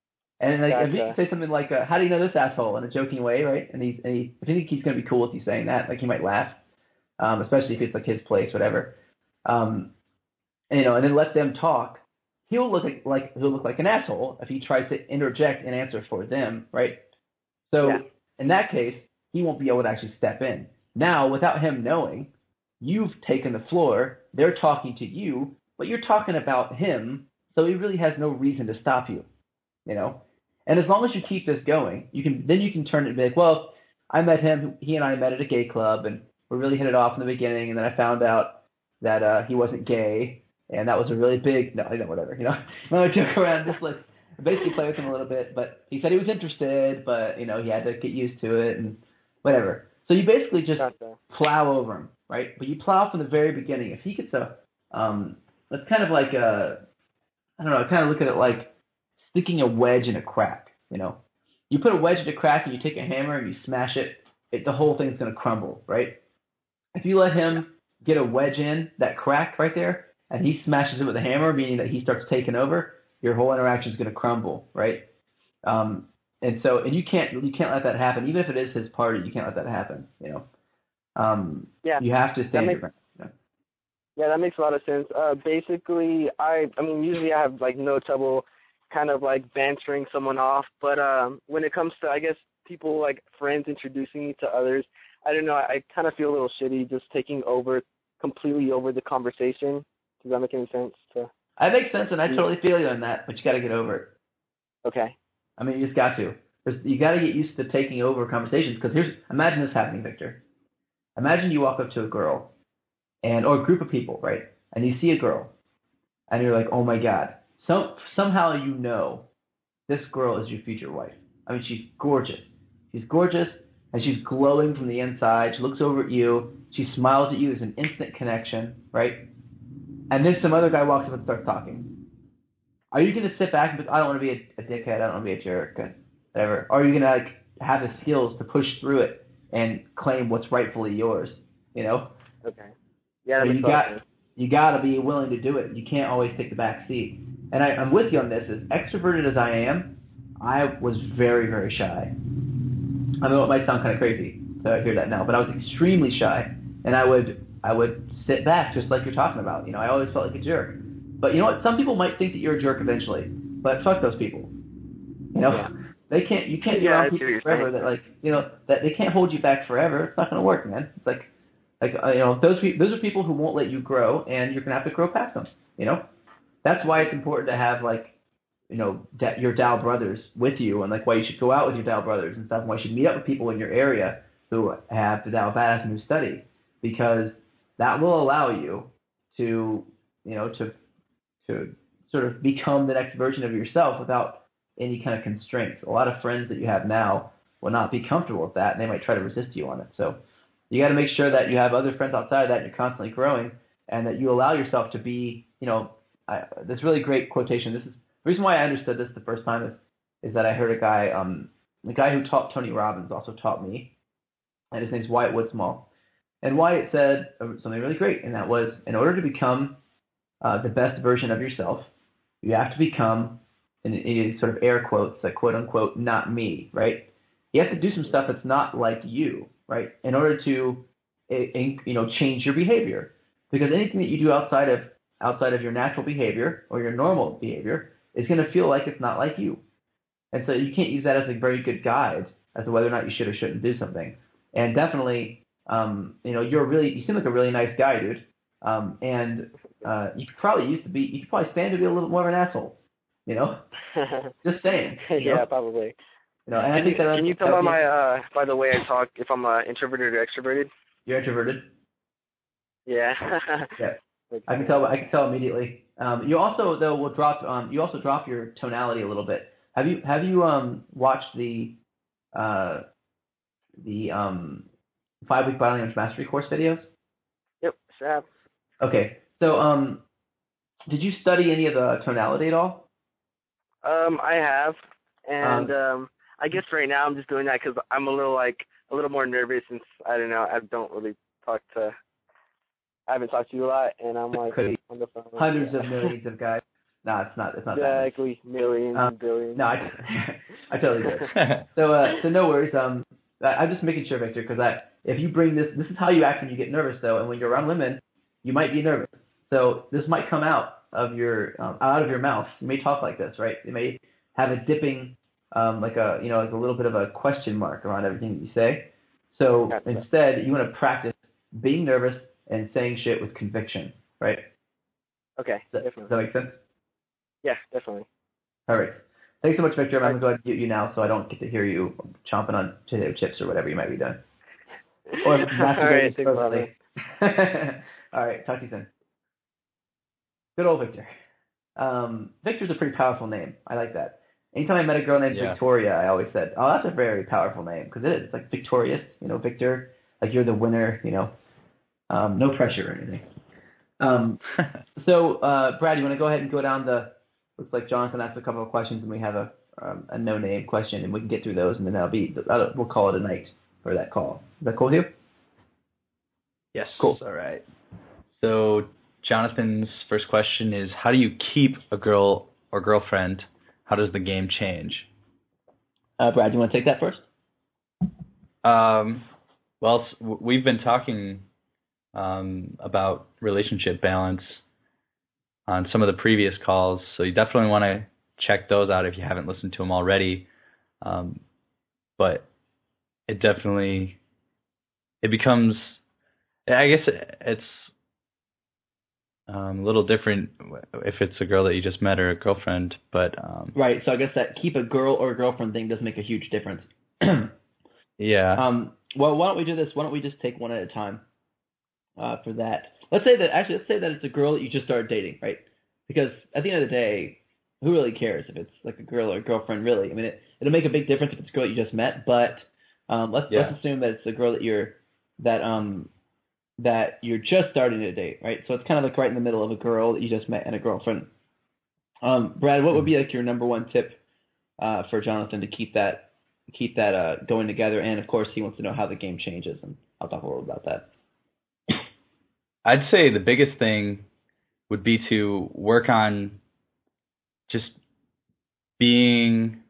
And like, gotcha. if you can say something like, uh, how do you know this asshole, in a joking way, right? And, he's, and he, if you think he's going to be cool with you saying that, like he might laugh, um, especially if it's like his place, whatever. Um, and, you know, and then let them talk. He'll look like, like he'll look like an asshole if he tries to interject and answer for them, right? So yeah. in that case, he won't be able to actually step in. Now, without him knowing, you've taken the floor. They're talking to you, but you're talking about him, so he really has no reason to stop you, you know. And as long as you keep this going, you can then you can turn it and be like, well, I met him. He and I met at a gay club, and we really hit it off in the beginning. And then I found out that uh, he wasn't gay, and that was a really big no, I know whatever, you know. No, I joke around, just like basically play with him a little bit. But he said he was interested, but you know he had to get used to it and whatever. So you basically just gotcha. plow over him, right? But you plow from the very beginning. If he gets a, um, it's kind of like a, I don't know, I kind of look at it like sticking a wedge in a crack, you know. You put a wedge in a crack and you take a hammer and you smash it, it the whole thing's going to crumble, right? If you let him get a wedge in that crack right there and he smashes it with a hammer, meaning that he starts taking over, your whole interaction is going to crumble, right? Um, and so, and you can't you can't let that happen, even if it is his party. You can't let that happen, you know. Um, yeah. You have to stand your ground. Yeah. yeah, that makes a lot of sense. Uh, basically, I I mean, usually I have like no trouble kind of like bantering someone off, but um, when it comes to, I guess, people like friends introducing me to others, I don't know. I, I kind of feel a little shitty just taking over completely over the conversation. Does that make any sense? To... That makes sense, and I totally feel you on that. But you got to get over it. Okay. I mean, you just got to. You got to get used to taking over conversations. Because here's, imagine this happening, Victor. Imagine you walk up to a girl, and or a group of people, right? And you see a girl, and you're like, oh my God. Some somehow you know this girl is your future wife. I mean, she's gorgeous. She's gorgeous, and she's glowing from the inside. She looks over at you. She smiles at you. There's an instant connection, right? And then some other guy walks up and starts talking. Are you going to sit back and be, I don't want to be a, a dickhead. I don't want to be a jerk, whatever. Or are you going to like have the skills to push through it and claim what's rightfully yours? You know? Okay. Yeah. So you got you got to be willing to do it. You can't always take the back seat. And I, I'm with you on this. As extroverted as I am, I was very, very shy. I know it might sound kind of crazy to hear that now, but I was extremely shy, and I would I would sit back just like you're talking about. You know, I always felt like a jerk. But you know what? Some people might think that you're a jerk eventually, but fuck those people. You know, yeah. they can't. You can't be yeah, around people forever. That like you know that they can't hold you back forever. It's not going to work, man. It's like like uh, you know those pe- those are people who won't let you grow, and you're going to have to grow past them. You know, that's why it's important to have like. you know, da- your D A O brothers with you, and like why you should go out with your D A O brothers and stuff, and why you should meet up with people in your area who have the D A O badass and who study, because that will allow you to, you know, to to sort of become the next version of yourself without any kind of constraints. A lot of friends that you have now will not be comfortable with that, and they might try to resist you on it. So you got to make sure that you have other friends outside of that, and you're constantly growing, and that you allow yourself to be, you know, I, this really great quotation. This is the reason why I understood this the first time is, is that I heard a guy, um, the guy who taught Tony Robbins also taught me, and his name's Wyatt Woodsmall. And Wyatt said something really great, and that was, in order to become uh, the best version of yourself, you have to become, in, in sort of air quotes, like quote unquote, not me, right? You have to do some stuff that's not like you, right? In order to, you know, change your behavior, because anything that you do outside of outside of your natural behavior or your normal behavior is going to feel like it's not like you. And so you can't use that as a very good guide as to whether or not you should or shouldn't do something. And definitely, um, you know, you're really, you seem like a really nice guy, dude. Um, and uh, you could probably used to be, you could probably stand to be a little more of an asshole, you know? Just saying. yeah, know? probably. You know, and can I think you, that can you tell by my, uh, by the way I talk, if I'm uh, introverted or extroverted? You're introverted? Yeah. yeah. I can tell. I can tell immediately. Um, you also though will drop. Um, you also drop your tonality a little bit. Have you Have you um, watched the uh, the um, five week body language mastery course videos? Yep, sure have. Okay. So um, did you study any of the tonality at all? Um, I have, and um, um, I guess right now I'm just doing that because I'm a little like a little more nervous since I don't know I don't really talk to. I haven't talked to you a lot, and I'm like on the phone. Hundreds yeah. of millions of guys. No, it's not. It's not exactly that much. millions um, and billions. No, I, I totally get it. so, uh, so no worries. Um, I, I'm just making sure, Victor, because I, if you bring this, this is how you act when you get nervous, though, and when you're around women, you might be nervous. So this might come out of your um, out of your mouth. You may talk like this, right? You may have a dipping, um, like a you know, like a little bit of a question mark around everything that you say. So Gotcha. Instead, you want to practice being nervous and saying shit with conviction, right? Okay, does, definitely. Does that make sense? Yeah, definitely. All right. Thanks so much, Victor. I'm going to go ahead and mute you now so I don't get to hear you chomping on potato chips or whatever you might be doing. Or masturbating supposedly. All right. Talk to you soon. Good old Victor. Um, Victor's a pretty powerful name. I like that. Anytime I met a girl named yeah. Victoria, I always said, oh, that's a very powerful name, because it is. It's like victorious, you know, Victor, like you're the winner, you know. Um, no pressure or anything. Um, so, uh, Brad, you want to go ahead and go down the, looks like Jonathan asked a couple of questions, and we have a um, a no-name question, and we can get through those, and then that'll be, that'll, we'll call it a night for that call. Is that cool with you? Yes. Cool. All right. So, Jonathan's first question is, how do you keep a girl or girlfriend? How does the game change? Uh, Brad, you want to take that first? Um, well, we've been talking um, about relationship balance on some of the previous calls, so you definitely want to check those out if you haven't listened to them already. Um, but it definitely it becomes, I guess it's um, a little different if it's a girl that you just met or a girlfriend, but um, right. So I guess that keep a girl or a girlfriend thing does make a huge difference. yeah. Um. Well, why don't we do this? Why don't we just take one at a time uh, for that? Let's say that actually, let's say that it's a girl that you just started dating, right? Because at the end of the day, who really cares if it's like a girl or a girlfriend? Really, I mean, it, it'll make a big difference if it's a girl you just met. But um, let's Yeah. let's assume that it's a girl that you're that um that you're just starting to date, right? So it's kind of like right in the middle of a girl that you just met and a girlfriend. Um, Brad, what would be like your number one tip uh, for Jonathan to keep that keep that uh, going together? And of course, he wants to know how the game changes, and I'll talk a little about that. I'd say the biggest thing would be to work on just being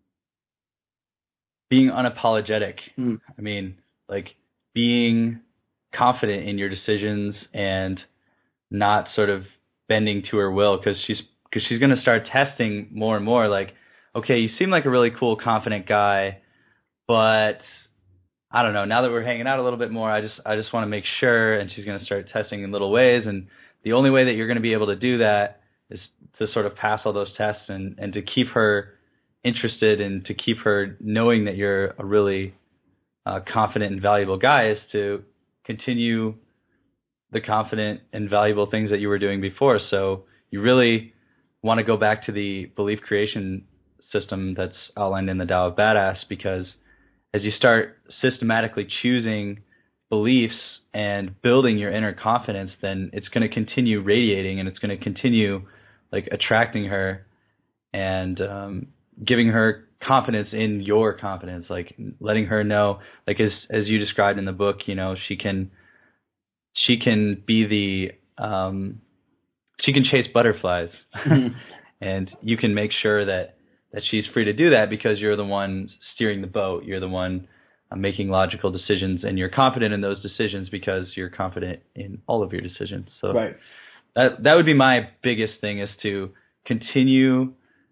being unapologetic. Mm. I mean, like being confident in your decisions and not sort of bending to her will, because she's because she's going to start testing more and more. Like, okay, you seem like a really cool, confident guy, but I don't know. Now that we're hanging out a little bit more, I just I just want to make sure. And she's going to start testing in little ways. And the only way that you're going to be able to do that is to sort of pass all those tests and, and to keep her interested and to keep her knowing that you're a really uh, confident and valuable guy, is to continue the confident and valuable things that you were doing before. So you really want to go back to the belief creation system that's outlined in the Tao of Badass, because as you start systematically choosing beliefs and building your inner confidence, then it's going to continue radiating and it's going to continue like attracting her and um, giving her confidence in your confidence, like letting her know, like as as you described in the book, you know, she can she can be the um, she can chase butterflies, mm-hmm. and you can make sure that that she's free to do that because you're the one steering the boat. You're the one uh, making logical decisions, and you're confident in those decisions because you're confident in all of your decisions. So right. that that would be my biggest thing, is to continue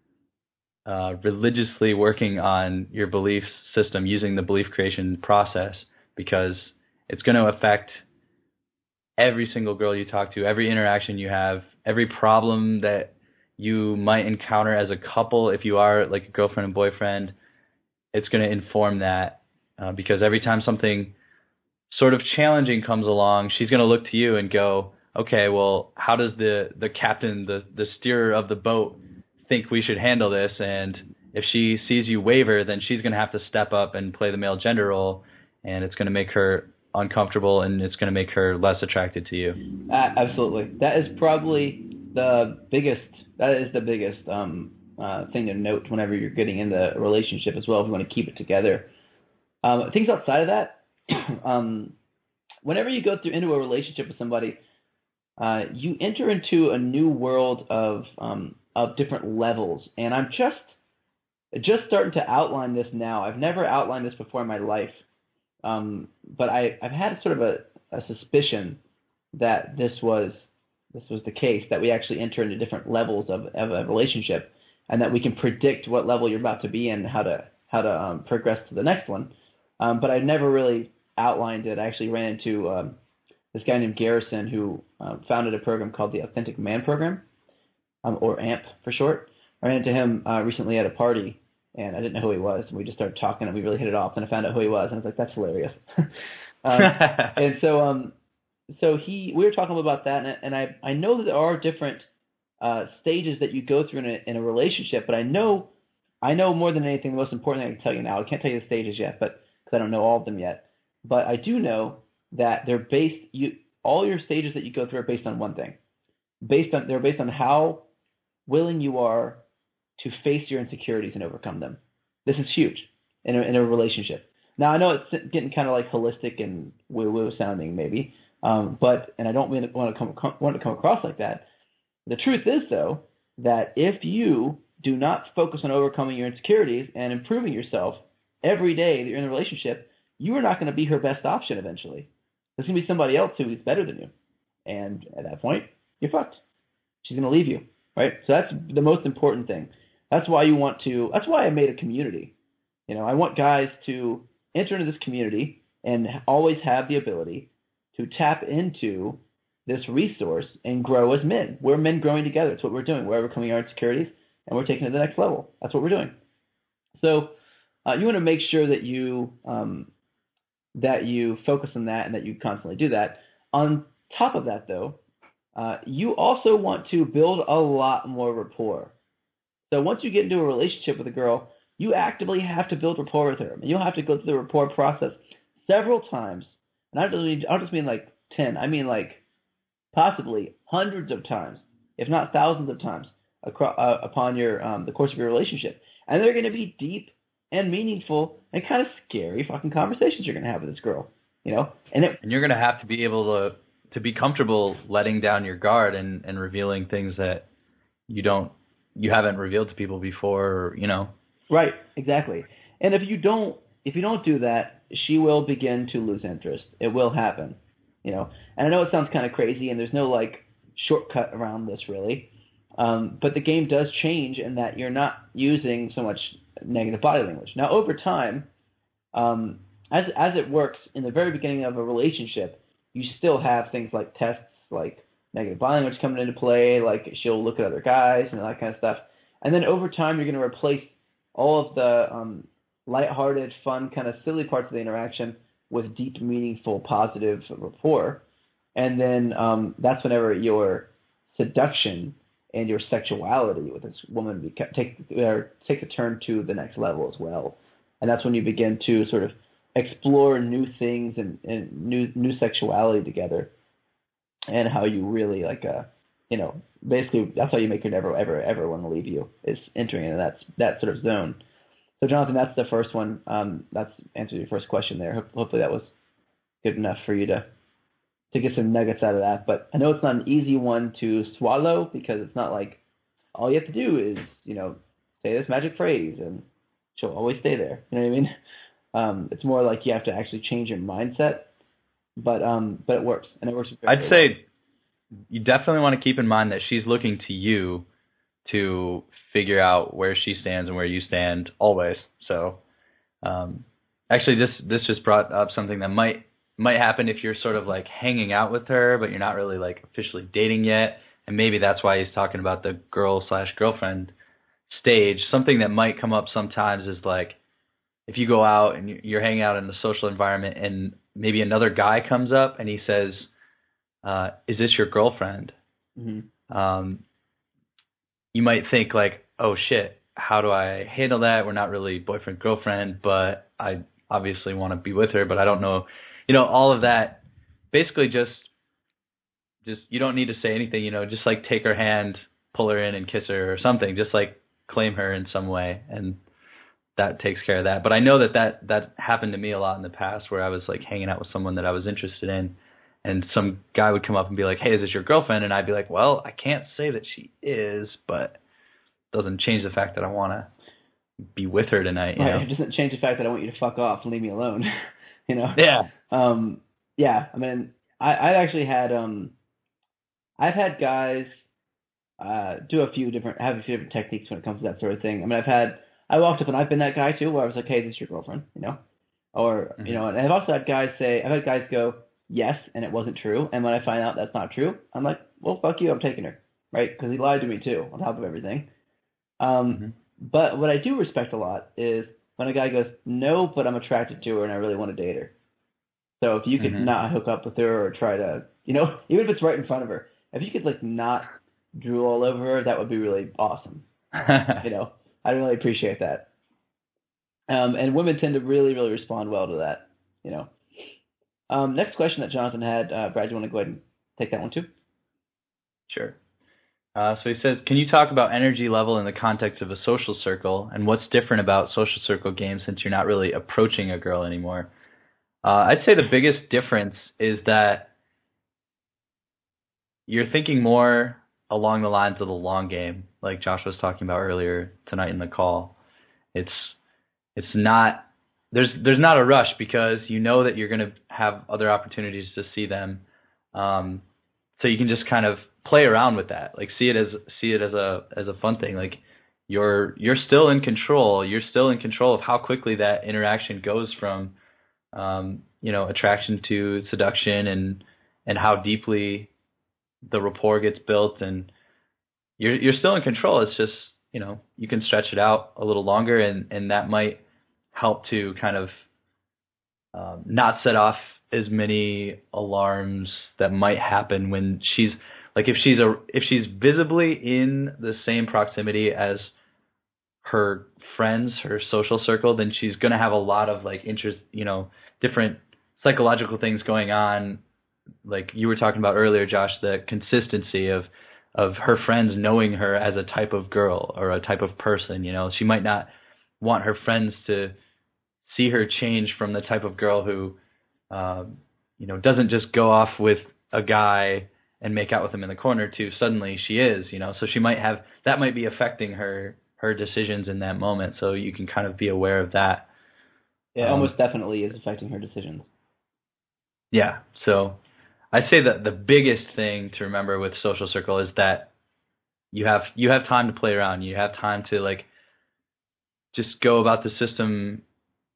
uh, religiously working on your belief system using the belief creation process, because it's going to affect every single girl you talk to, every interaction you have, every problem that you might encounter as a couple. If you are like a girlfriend and boyfriend, it's going to inform that, uh, because every time something sort of challenging comes along, she's going to look to you and go, okay, well, how does the, the captain, the, the steerer of the boat think we should handle this? And if she sees you waver, then she's going to have to step up and play the male gender role, and it's going to make her uncomfortable and it's going to make her less attracted to you. Uh, absolutely. That is probably the biggest, that is the biggest um, uh, thing to note whenever you're getting into a relationship as well, if you want to keep it together. Um, things outside of that, um, whenever you go through into a relationship with somebody, uh, you enter into a new world of um, of different levels. And I'm just just starting to outline this now. I've never outlined this before in my life. Um, but I, I've had sort of a, a suspicion that this was this was the case, that we actually enter into different levels of, of a relationship, and that we can predict what level you're about to be in, how to how to um, progress to the next one. Um, but I never really outlined it. I actually ran into um, this guy named Garrison, who uh, founded a program called the Authentic Man Program, um, or A M P for short. I ran into him uh, recently at a party, and I didn't know who he was, and we just started talking, and we really hit it off, and I found out who he was, and I was like, that's hilarious. um, and so um, so he, we were talking about that, and, and I, I know that there are different uh, stages that you go through in a, in a relationship, but I know I know more than anything, the most important thing I can tell you now, I can't tell you the stages yet, but because I don't know all of them yet, but I do know that they're based, you all your stages that you go through are based on one thing. Based on They're based on how willing you are to face your insecurities and overcome them. This is huge in a, in a relationship. Now, I know it's getting kind of like holistic and woo-woo sounding maybe, um, but, and I don't mean to want to come, come want to come across like that. The truth is, though, that if you do not focus on overcoming your insecurities and improving yourself every day that you're in a relationship, you are not going to be her best option eventually. There's going to be somebody else who is better than you. And at that point, you're fucked. She's going to leave you, right? So that's the most important thing. That's why you want to, that's why I made a community. You know, I want guys to enter into this community and always have the ability to tap into this resource and grow as men. We're men growing together. That's what we're doing. We're overcoming our insecurities, and we're taking it to the next level. That's what we're doing. So uh, you want to make sure that you um, that you focus on that and that you constantly do that. On top of that, though, uh, you also want to build a lot more rapport. So once you get into a relationship with a girl, you actively have to build rapport with her. You'll have to go through the rapport process several times. And I don't, mean, I don't just mean like ten. I mean like possibly hundreds of times, if not thousands of times, across, uh, upon your um, the course of your relationship. And they're going to be deep and meaningful and kind of scary fucking conversations you're going to have with this girl, you know. And it, and you're going to have to be able to to be comfortable letting down your guard and, and revealing things that you don't you haven't revealed to people before, or, you know. Right, exactly. And if you don't if you don't do that, she will begin to lose interest. It will happen, you know. And I know it sounds kind of crazy, and there's no like shortcut around this really. Um, but the game does change in that you're not using so much negative body language. Now, over time, um, as as it works in the very beginning of a relationship, you still have things like tests, like negative body language coming into play, like she'll look at other guys and that kind of stuff. And then over time, you're going to replace all of the um, lighthearted, fun, kind of silly parts of the interaction with deep, meaningful, positive rapport. And then um, that's whenever your seduction and your sexuality with this woman be, take or take a turn to the next level as well. And that's when you begin to sort of explore new things and, and new new sexuality together, and how you really like uh you know basically that's how you make her never ever ever want to leave you, is entering into that that sort of zone. So Jonathan, that's the first one. Um, that's answered your first question there. Hopefully that was good enough for you to. to get some nuggets out of that. But I know it's not an easy one to swallow, because it's not like all you have to do is, you know, say this magic phrase and she'll always stay there. You know what I mean? Um, it's more like you have to actually change your mindset. But um, but it works, and it works. I'd well. say you definitely want to keep in mind that she's looking to you to figure out where she stands and where you stand always. So um, actually, this this just brought up something that might might happen if you're sort of like hanging out with her, but you're not really like officially dating yet. And maybe that's why he's talking about the girl slash girlfriend stage. Something that might come up sometimes is like, if you go out and you're hanging out in the social environment and maybe another guy comes up and he says, uh, is this your girlfriend? Mm-hmm. Um, you might think like, oh shit, how do I handle that? We're not really boyfriend, girlfriend, but I obviously want to be with her, but I don't know. You know, all of that, basically just, just you don't need to say anything, you know, just like take her hand, pull her in and kiss her or something, just like claim her in some way, and that takes care of that. But I know that that, that happened to me a lot in the past, where I was like hanging out with someone that I was interested in, and some guy would come up and be like, hey, is this your girlfriend? And I'd be like, well, I can't say that she is, but it doesn't change the fact that I want to be with her tonight. You right. know? It doesn't change the fact that I want you to fuck off and leave me alone. You know? Yeah. Um, yeah. I mean, I, I actually had, um, I've had guys, uh, do a few different, have a few different techniques when it comes to that sort of thing. I mean, I've had, I walked up and I've been that guy too, where I was like, hey, is this your girlfriend? You know? Or, mm-hmm. you know, and I've also had guys say, I've had guys go, yes, and it wasn't true. And when I find out that's not true, I'm like, well, fuck you, I'm taking her. Right? Because he lied to me too, on top of everything. Um, mm-hmm. But what I do respect a lot is when a guy goes, no, but I'm attracted to her and I really want to date her. So if you could mm-hmm. not hook up with her or try to, you know, even if it's right in front of her, if you could like not drool all over her, that would be really awesome. You know, I really appreciate that. Um, and women tend to really, really respond well to that, you know. Um, next question that Jonathan had, uh, Brad, do you want to go ahead and take that one too? Sure. Uh, so he says, can you talk about energy level in the context of a social circle, and what's different about social circle games since you're not really approaching a girl anymore? Uh, I'd say the biggest difference is that you're thinking more along the lines of the long game, like Josh was talking about earlier tonight in the call. It's it's not there's there's not a rush, because you know that you're going to have other opportunities to see them, um, so you can just kind of play around with that, like see it as see it as a as a fun thing. Like you're you're still in control. You're still in control of how quickly that interaction goes from um, you know, attraction to seduction and and how deeply the rapport gets built, and you're you're still in control. It's just, you know, you can stretch it out a little longer, and, and that might help to kind of um, not set off as many alarms that might happen when she's like if she's a if she's visibly in the same proximity as her friends, her social circle, then she's going to have a lot of like interest, you know, different psychological things going on. Like you were talking about earlier, Josh, the consistency of of her friends knowing her as a type of girl or a type of person. You know, she might not want her friends to see her change from the type of girl who, um, you know, doesn't just go off with a guy and make out with him in the corner to suddenly she is, you know. So she might have, that might be affecting her her decisions in that moment. So you can kind of be aware of that. It um, almost definitely is affecting her decisions. Yeah. So I'd say that the biggest thing to remember with social circle is that you have you have time to play around. You have time to like just go about the system,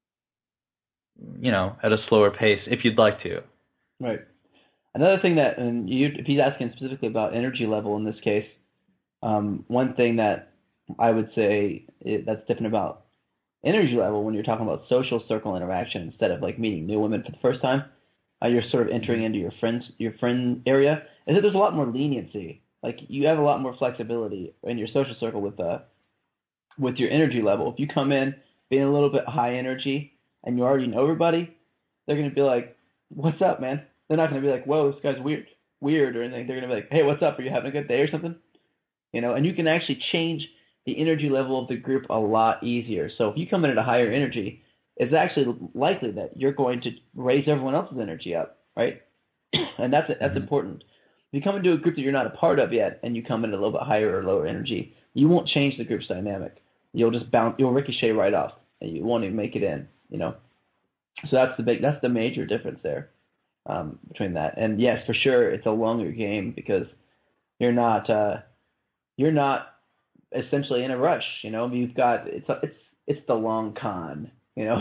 you know, at a slower pace if you'd like to. Right. Another thing that, and you, if he's asking specifically about energy level in this case, um, one thing that I would say it, that's different about energy level when you're talking about social circle interaction instead of like meeting new women for the first time. Uh, you're sort of entering into your friends, your friend area, is that there's a lot more leniency. Like you have a lot more flexibility in your social circle with uh, with your energy level. If you come in being a little bit high energy and you already know everybody, they're gonna be like, "What's up, man?" They're not gonna be like, "Whoa, this guy's weird, weird," or anything. They're gonna be like, "Hey, what's up? Are you having a good day or something?" You know, and you can actually change the energy level of the group a lot easier. So if you come in at a higher energy, it's actually likely that you're going to raise everyone else's energy up, right? And that's that's mm-hmm. important. If you come into a group that you're not a part of yet, and you come in at a little bit higher or lower energy, you won't change the group's dynamic. You'll just bounce, you'll ricochet right off, and you won't even make it in. You know, so that's the big, that's the major difference there um, between that. And yes, for sure, it's a longer game because you're not uh, you're not essentially in a rush. You know, you've got it's a, it's it's the long con. You know,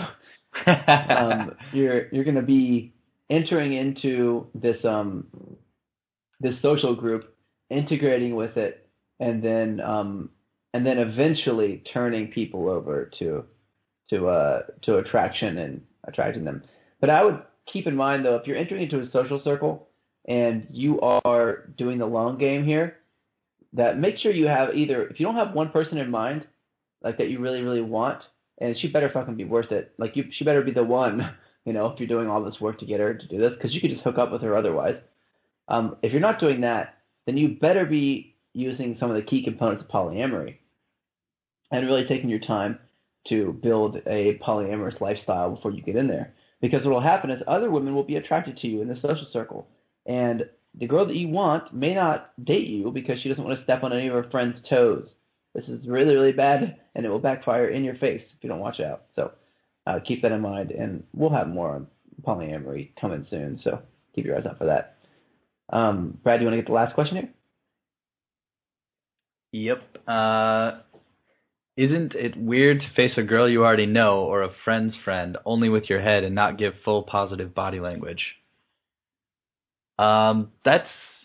um, you're you're going to be entering into this um this social group, integrating with it, and then um and then eventually turning people over to to uh to attraction and attracting them. But I would keep in mind though, if you're entering into a social circle and you are doing the long game here, that make sure you have either, if you don't have one person in mind, like that you really really want. And she better fucking be worth it. Like you, she better be the one, you know, if you're doing all this work to get her to do this, because you could just hook up with her otherwise. Um, if you're not doing that, then you better be using some of the key components of polyamory and really taking your time to build a polyamorous lifestyle before you get in there. Because what will happen is other women will be attracted to you in the social circle. And the girl that you want may not date you because she doesn't want to step on any of her friends' toes. This is really, really bad, and it will backfire in your face if you don't watch out. So uh, keep that in mind, and we'll have more on polyamory coming soon, so keep your eyes out for that. Um, Brad, do you want to get the last question here? Yep. Uh, isn't it weird to face a girl you already know or a friend's friend only with your head and not give full positive body language? Um, that's...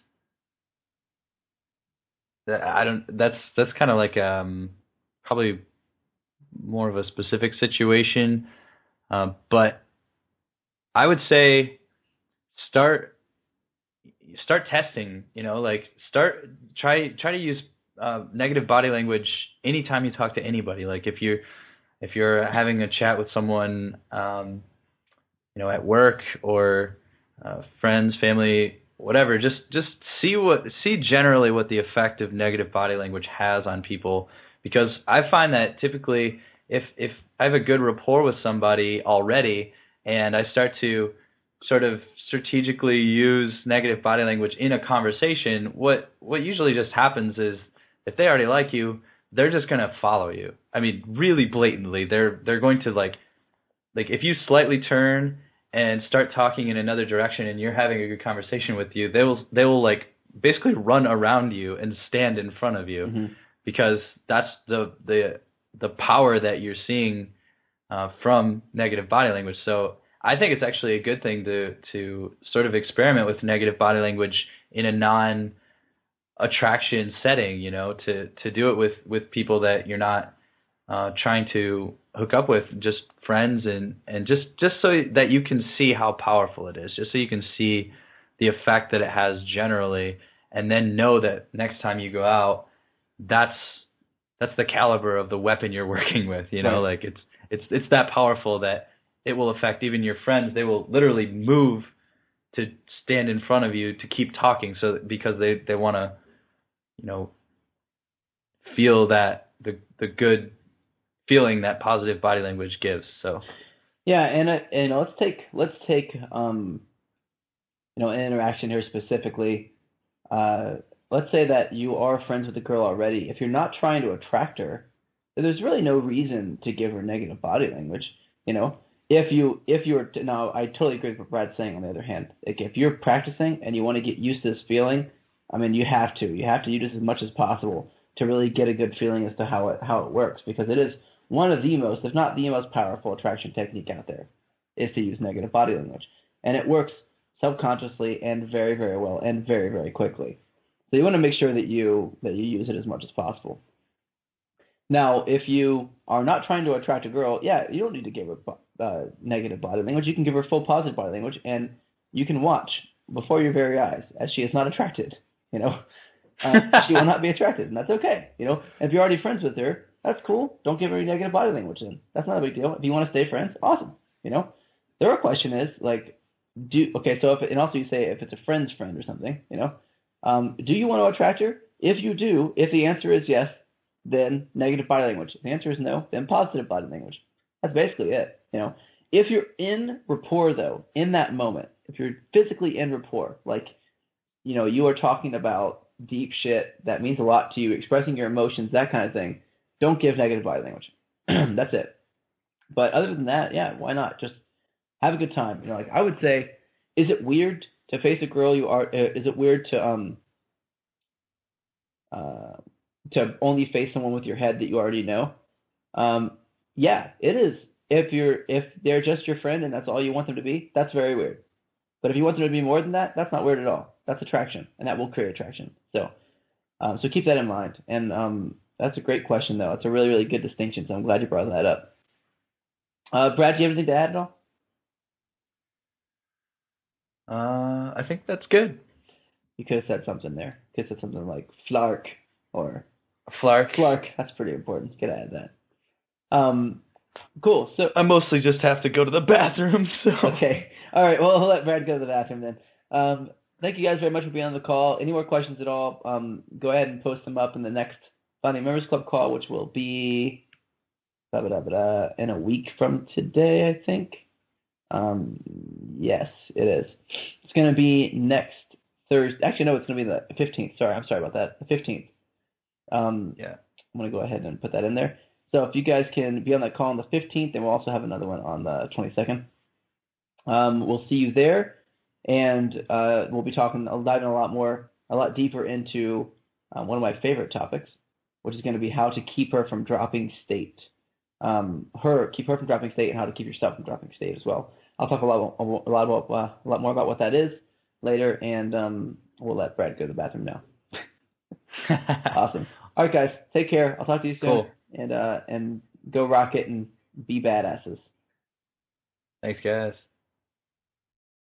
I don't. That's that's kind of like um probably more of a specific situation, uh, but I would say start start testing. You know, like start try try to use uh, negative body language anytime you talk to anybody. Like if you're if you're having a chat with someone, um, you know, at work or uh, friends, family. Whatever, just just see what see generally what the effect of negative body language has on people, because I find that typically if if I have a good rapport with somebody already and I start to sort of strategically use negative body language in a conversation, what what usually just happens is if they already like you, they're just gonna follow you. I mean, really blatantly, they're they're going to like like if you slightly turn and start talking in another direction and you're having a good conversation with you, they will they will like basically run around you and stand in front of you, mm-hmm. because that's the the the power that you're seeing uh, from negative body language. So I think it's actually a good thing to to sort of experiment with negative body language in a non attraction setting, you know, to to do it with with people that you're not uh trying to hook up with, just friends, and and just just so that you can see how powerful it is, just so you can see the effect that it has generally, and then know that next time you go out, that's that's the caliber of the weapon you're working with, you know. Right. Like it's it's it's that powerful that it will affect even your friends. They will literally move to stand in front of you to keep talking, so because they they want to, you know, feel that the the good feeling that positive body language gives. So yeah, and uh, and let's take let's take um you know, an interaction here specifically. Uh, let's say that you are friends with the girl already. If you're not trying to attract her, there's really no reason to give her negative body language. You know, if you if you're now, I totally agree with what Brad's saying. On the other hand, like if you're practicing and you want to get used to this feeling, I mean, you have to you have to use this as much as possible to really get a good feeling as to how it how it works, because it is one of the most, if not the most powerful attraction technique out there, is to use negative body language, and it works subconsciously and very, very well and very, very quickly. So you want to make sure that you that you use it as much as possible. Now, if you are not trying to attract a girl, yeah, you don't need to give her uh, negative body language. You can give her full positive body language, and you can watch before your very eyes as she is not attracted. You know, uh, she will not be attracted, and that's okay. You know, if you're already friends with her, that's cool. Don't give her any negative body language then. That's not a big deal. If you want to stay friends, awesome. You know, the real question is like, Do okay, so if and also you say if it's a friend's friend or something, you know, um, do you want to attract her? If you do, if the answer is yes, then negative body language. If the answer is no, then positive body language. That's basically it. You know, if you're in rapport though, in that moment, if you're physically in rapport, like, you know, you are talking about deep shit that means a lot to you, expressing your emotions, that kind of thing, don't give negative body language. That's it. But other than that, yeah, why not? Just have a good time. You know, like I would say, is it weird to face a girl you are? Uh, is it weird to um uh to only face someone with your head that you already know? Um, yeah, it is. If you're if they're just your friend and that's all you want them to be, that's very weird. But if you want them to be more than that, that's not weird at all. That's attraction, and that will create attraction. So, um, so keep that in mind. And um, that's a great question, though. It's a really, really good distinction. So I'm glad you brought that up. Uh, Brad, do you have anything to add at all? Uh, I think that's good. You could have said something there. You could have said something like flark or Flark. flark. That's pretty important. Get out of that. Um, cool. So I mostly just have to go to the bathroom. So okay. All right. Well, I'll let Brad go to the bathroom then. Um, thank you guys very much for being on the call. Any more questions at all? Um, go ahead and post them up in the next Founding Members Club call, which will be in a week from today, I think. Um, yes, it is. It's going to be next Thursday. Actually, no, it's going to be the fifteenth. Sorry, I'm sorry about that. The fifteenth. Um, yeah. I'm going to go ahead and put that in there. So if you guys can be on that call on the fifteenth, then we'll also have another one on the twenty-second. Um, we'll see you there, and uh, we'll be talking, I'll dive in a lot more, a lot deeper into uh, one of my favorite topics, which is going to be how to keep her from dropping state. Um, her keep her from dropping state, and how to keep yourself from dropping state as well. I'll talk a lot, a lot about, uh, a lot more about what that is later, and um, we'll let Brad go to the bathroom now. Awesome. All right, guys, take care. I'll talk to you soon. Cool. And uh, and go rock it and be badasses. Thanks, guys.